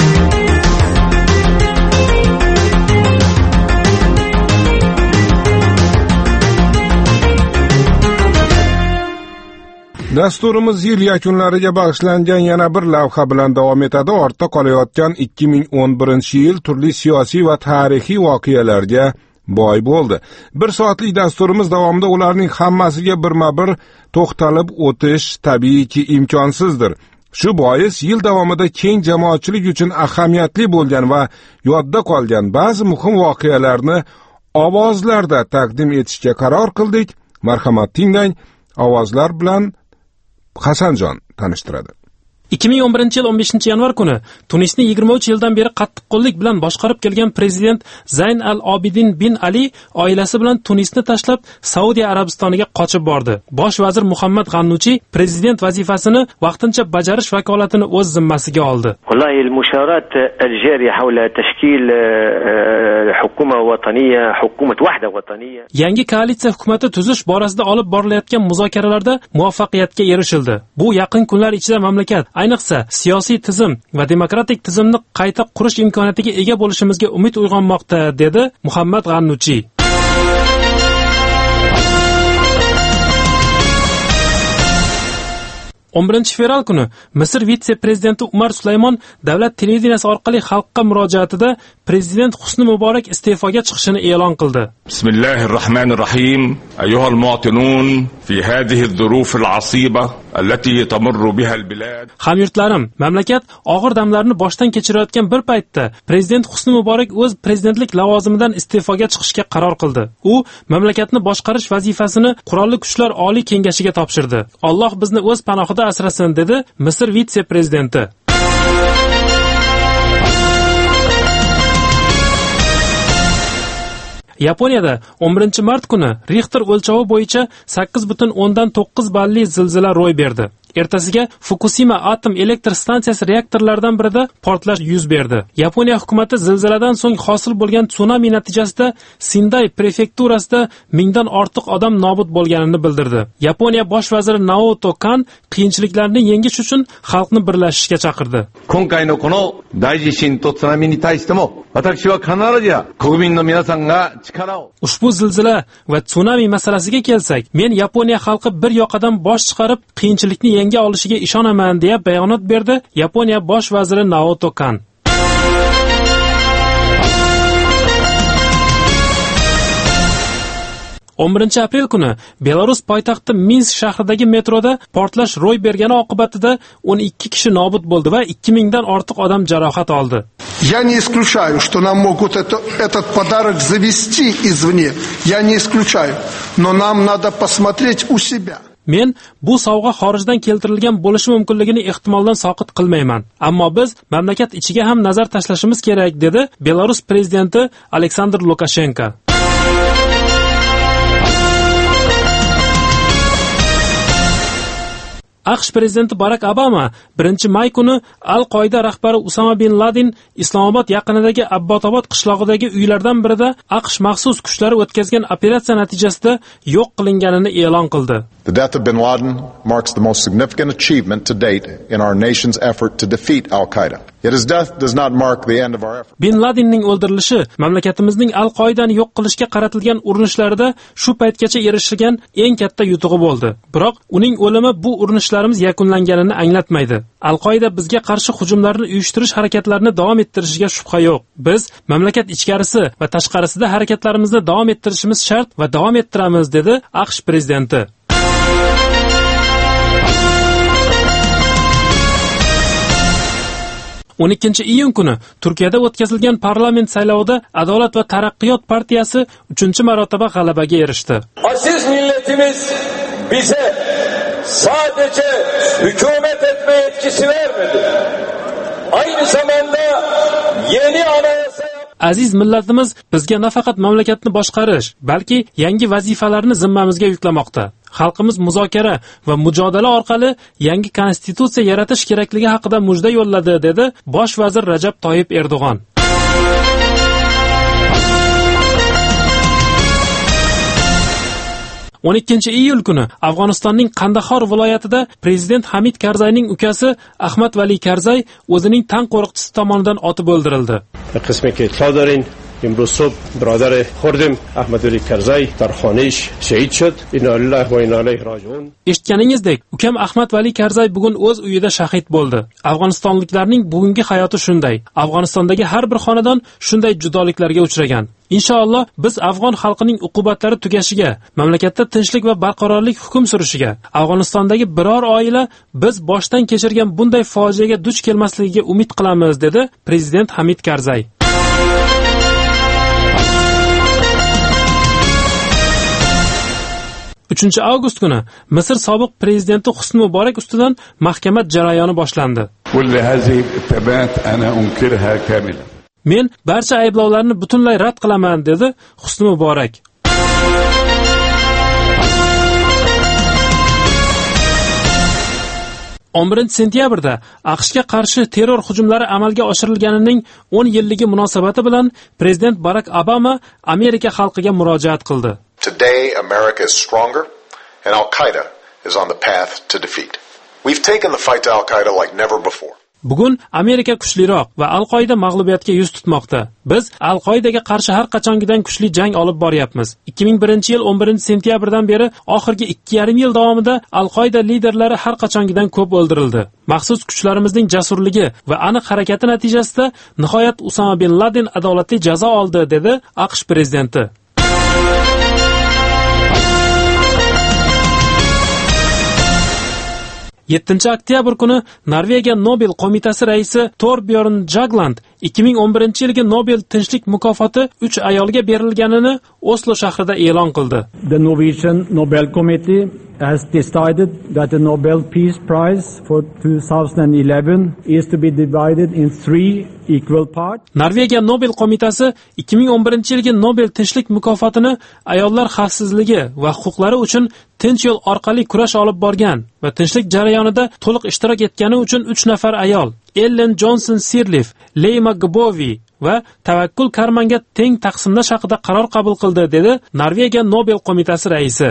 [SPEAKER 1] Dasturimiz yil yakunlariga bag'ishlangan yana bir lavha bilan davom etadi. Ortda qolayotgan ikki ming o'n birinchi yil turli siyosiy va tarixiy voqealarga boy bo'ldi. Bir soatlik dasturimiz davomida ularning hammasiga birma-bir to'xtalib o'tish tabiiyki imkonsizdir. Shu bois yil davomida keng jamoatchilik uchun ahamiyatli bo'lgan va yodda qolgan ba'zi muhim voqealarni ovozlarda taqdim etishga qaror qildik. Marhamat tinglang. Ovozlar bilan Hasanjon tanishtiradi.
[SPEAKER 4] ikki ming o'n birinchi yil o'n beshinchi yanvar kuni Tunisni yigirma uch yildan beri qattiqqo'llik bilan boshqarib kelgan prezident Zayn al-Obidin bin Ali oilasi bilan Tunisni tashlab Saudiya Arabistoniga qochib bordi. Bosh vazir Muhammad G'annuchi prezident vazifasini vaqtincha bajarish vakolatini o'z zimmasiga oldi.
[SPEAKER 9] والله المشارات الجارية حول تشكيل حكومة وطنية حكومة وحدة وطنية.
[SPEAKER 4] Yangi koalitsiya hukumati tuzish borasida olib borilayotgan muzokaralarda muvaffaqiyatga erishildi. Bu yaqin kunlar ichida mamlakat ayniqsa siyosiy tizim va demokratik tizimni qayta qurish imkoniyatiga ega bo'lishimizga umid uyg'onmoqda, dedi Muhammad G'annuchi. o'n birinchi fevral kuni Misr vitse-prezidenti Umar Sulaymon davlat televideniyasi orqali xalqqa murojaatida prezident Husni Muborak iste'foga chiqishini e'lon qildi.
[SPEAKER 22] Bismillahirrohmanirrohim. Ayyuhal muwatinun fi hadhihi az-zuruf al-asiba allati tamurru biha al-bilad.
[SPEAKER 4] Hamyurtlarim, mamlakat og'ir damlarni boshdan kechirayotgan bir paytda prezident Husni Muborak o'z prezidentlik lavozimidan iste'foga chiqishga qaror qildi. U mamlakatni boshqarish vazifasini Qurolli Kuchlar Oliy kengashiga topshirdi. Alloh bizni o'z panohida asrasin, dedi Misr vitse-prezidenti. Yaponiyada o'n birinchi mart kuni Richter o'lchovi bo'yicha sakkiz butun o'ndan to'qqiz balli zilzila ro'y berdi. Ertasiga Fukushima atom elektr stansiyasi reaktorlaridan birida portlash yuz berdi. Yaponiya hukumatı zilziladan so'ng hosil bo'lgan tsunami natijasida Sindai prefekturasida mingdan ortiq odam nobud bo'lganini bildirdi. Yaponiya bosh vaziri Naoto Kan qiyinchiliklarni yengish uchun xalqni birlashishga chaqirdi.
[SPEAKER 23] 今回のこの大地震と津波に対しても私は必ずや国民の皆さんが力を
[SPEAKER 4] Ushbu zilzila va tsunami masalasiga kelsak, men Yaponiya xalqi bir yoqadan bosh chiqarib qiyinchilikni yenga olishiga ishonaman, deya bayonot berdi Yaponiya bosh vaziri Naoto Kan. o'n birinchi aprel kuni Belarus poytaxti Minsk shahridagi metroda portlash ro'y bergani oqibatida o'n ikki kishi nobud bo'ldi va ikki mingdan ortiq odam jarohat oldi.
[SPEAKER 24] Я не исключаю, что нам могут это, этот подарок завести извне. Я не исключаю. Но нам надо посмотреть у себя.
[SPEAKER 4] Men bu sovg'a xorijdan keltirilgan bo'lishi mumkinligini ehtimoldan soqit qilmayman, ammo biz mamlakat ichiga ham nazar tashlashimiz kerak, dedi Belarus prezidenti Aleksandr Lukashenko. AQSh prezidenti Barak Obama birinchi may kuni Al-Qoida rahbari Usama bin Laden Islomobod yaqinidagi Abbotobod qishlog'idagi uylardan birida AQSh maxsus kuchlari o'tkazgan operatsiya natijasida yo'q qilinganini e'lon qildi.
[SPEAKER 10] The death of bin Laden marks the most significant achievement to date in our nation's effort to defeat Al-Qaeda. Yet his death does not mark the end of our effort.
[SPEAKER 4] Bin Ladenning o'ldirilishi mamlakatimizning Al-Qoidani yo'q qilishga qaratilgan urinishlarida shu paytgacha erishilgan eng katta yutug'i bo'ldi. Biroq uning o'limi bu urinishlarimiz yakunlanganini anglatmaydi. Al-Qoida bizga qarshi hujumlarni uyushtirish harakatlarini davom ettirishiga shubha yo'q. Biz mamlakat ichkarisi va tashqarisida harakatlarimizni davom ettirishimiz shart va davom ettiramiz, dedi AQSh prezidenti. o'n ikkinchi iyun kuni Turkiyada o'tkazilgan parlament saylovida Adolat va taraqqiyot partiyasi uchinchi marotaba g'alabaga erishdi.
[SPEAKER 11] Aziz milletimiz bize sadece hükümet etme yetkisi vermedi. Aynı zamanda yeni anayasa
[SPEAKER 4] Aziz millatimiz bizga nafaqat mamlakatni boshqarish, balki yangi vazifalarni zimmamizga yuklamoqda. Xalqimiz muzokara va mujodala orqali yangi konstitutsiya yaratish kerakligi haqida mujda yo'lladi, dedi bosh vazir Rajab Toyib Erdo'g'on. o'n ikkinchi iyul kuni Afg'onistonning Qandahor viloyatida prezident Hamid Karzayning ukasi Ahmad Vali Karzay o'zining tan qo'riqchisi tomonidan otib o'ldirildi.
[SPEAKER 14] qismeki Tadarin امروز صبح برادر خوردم احمد ولی کرزای در خانه‌اش شهید شد. انا لله و انا الیه راجعون.
[SPEAKER 4] Eshitganingizdek, ukam Ahmad Vali Karzay bugun o'z uyida shahid bo'ldi. Afg'onistonliklarning bugungi hayoti shunday. Afg'onistondagi har bir xonadon shunday judoliklarga uchragan. Inshaalloh biz afg'on xalqining uqubatlari tugashiga, mamlakatda tinchlik va barqarorlik hukm surishiga, Afg'onistondagi biror oila biz boshdan kechirgan bunday fojiaga duch kelmasligiga umid qilamiz, dedi prezident Hamid Karzay. uchinchi avgust kuni Misr sobiq prezidenti Husni Muborak ustidan mahkama jarayoni boshlandi. Men barcha ayblovlarni butunlay rad qilaman, dedi Husni Muborak. o'n birinchi sentyabrda AQShga qarshi terror hujumlari amalga oshirilganining o'n yilligi munosabati bilan prezident Barak Obama Amerika xalqiga murojaat qildi.
[SPEAKER 10] Today America is stronger and Al-Qaeda is on the path to defeat. We've taken the fight to Al-Qaeda like never before.
[SPEAKER 4] Bugun Amerika kuchliroq va Al-Qoida mag'lubiyatga yuz tutmoqda. Biz Al-Qoidaga qarshi har qachongidan kuchli jang olib boryapmiz. ikki ming birinchi yil o'n birinchi sentyabrdan beri oxirgi ikki yarim yil davomida Al-Qoida liderlari har qachongidan ko'p o'ldirildi. Maxsus kuchlarimizning jasurligi va aniq harakati natijasida nihoyat Usama bin Laden adolatli jazo oldi, dedi AQSh prezidenti. yettinchi oktyabr kuni Norvegiya Nobel qo'mitasi raisi Torbjörn Jagland ikki ming o'n birinchi yilgi Nobel tinchlik mukofoti uch ayolga berilganini Oslo shahrida e'lon qildi.
[SPEAKER 15] The Norwegian Nobel Committee has decided that the Nobel Peace Prize for two thousand eleven is to be divided in three equal parts.
[SPEAKER 4] Norvegiya Nobel qo'mitasi ikki ming o'n birinchi yilgi Nobel tinchlik mukofotini ayollar xavfsizligi va huquqlari uchun tinch yo'l orqali kurash olib borgan va tinchlik jarayonida to'liq ishtirok etgani uchun uch nafar ayol, Ellen Johnson Sirleaf, Leima Gbovi va Tavakkul Karmanga teng taqsimlash haqida qaror qabul qildi, dedi Norvegiya Nobel qo'mitasi raisi.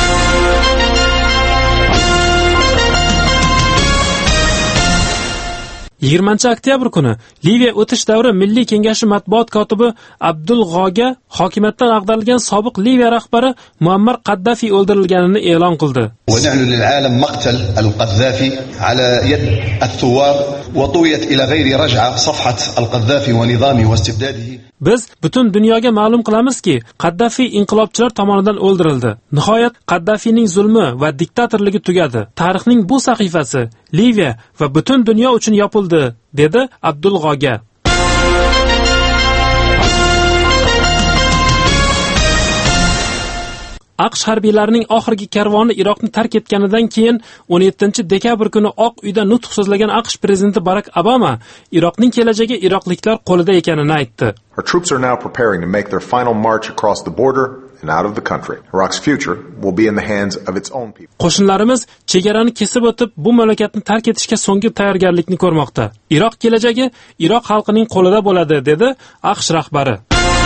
[SPEAKER 4] yigirmanchi oktyabr kuni Liviya o'tish davri Milliy kengashi matbuot kotibi Abdul G'oga hokimiyatdan ag'darilgan sobiq Liviya rahbari Muammar Qaddafi o'ldirilganini e'lon qildi.
[SPEAKER 25] ونعلن للعالم مقتل القذافي على يد الثوار وطويت إلى غير رجعة صفحة القذافي ونظامه واستبداده.
[SPEAKER 4] Biz butun dunyoga ma'lum qilamizki, Qaddafi inqilobchilar tomonidan o'ldirildi. Nihoyat Qaddafining zulmi va diktatorligi tugadi. Tarixning bu sahifasi Liviya va butun dunyo uchun yopildi, dedi Abdul G'oga. AQSh harbiylarining oxirgi karvoni Iroqni tark etganidan keyin o'n yettinchi dekabr kuni Oq uyda nutq so'zlagan AQSh prezidenti Barak Obama Iroqning kelajagi iroqliklar qo'lida ekanini aytdi.
[SPEAKER 10] Our troops are now preparing to make their final march across the border and out of the country. Iraq's future will be in the hands of its own people.
[SPEAKER 4] Qo'shinlarimiz chegarani kesib o'tib, bu mamlakatni tark etishga so'nggi tayyorgarlikni ko'rmoqda. Iroq kelajagi Iroq xalqining qo'lida bo'ladi, dedi AQSh rahbari.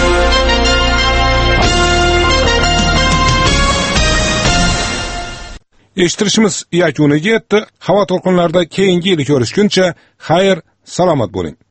[SPEAKER 1] Eshittirishimiz yakuniga yetdi. Havo to'lqinlarida keyingi yil ko'rishguncha xayr, salomat bo'ling.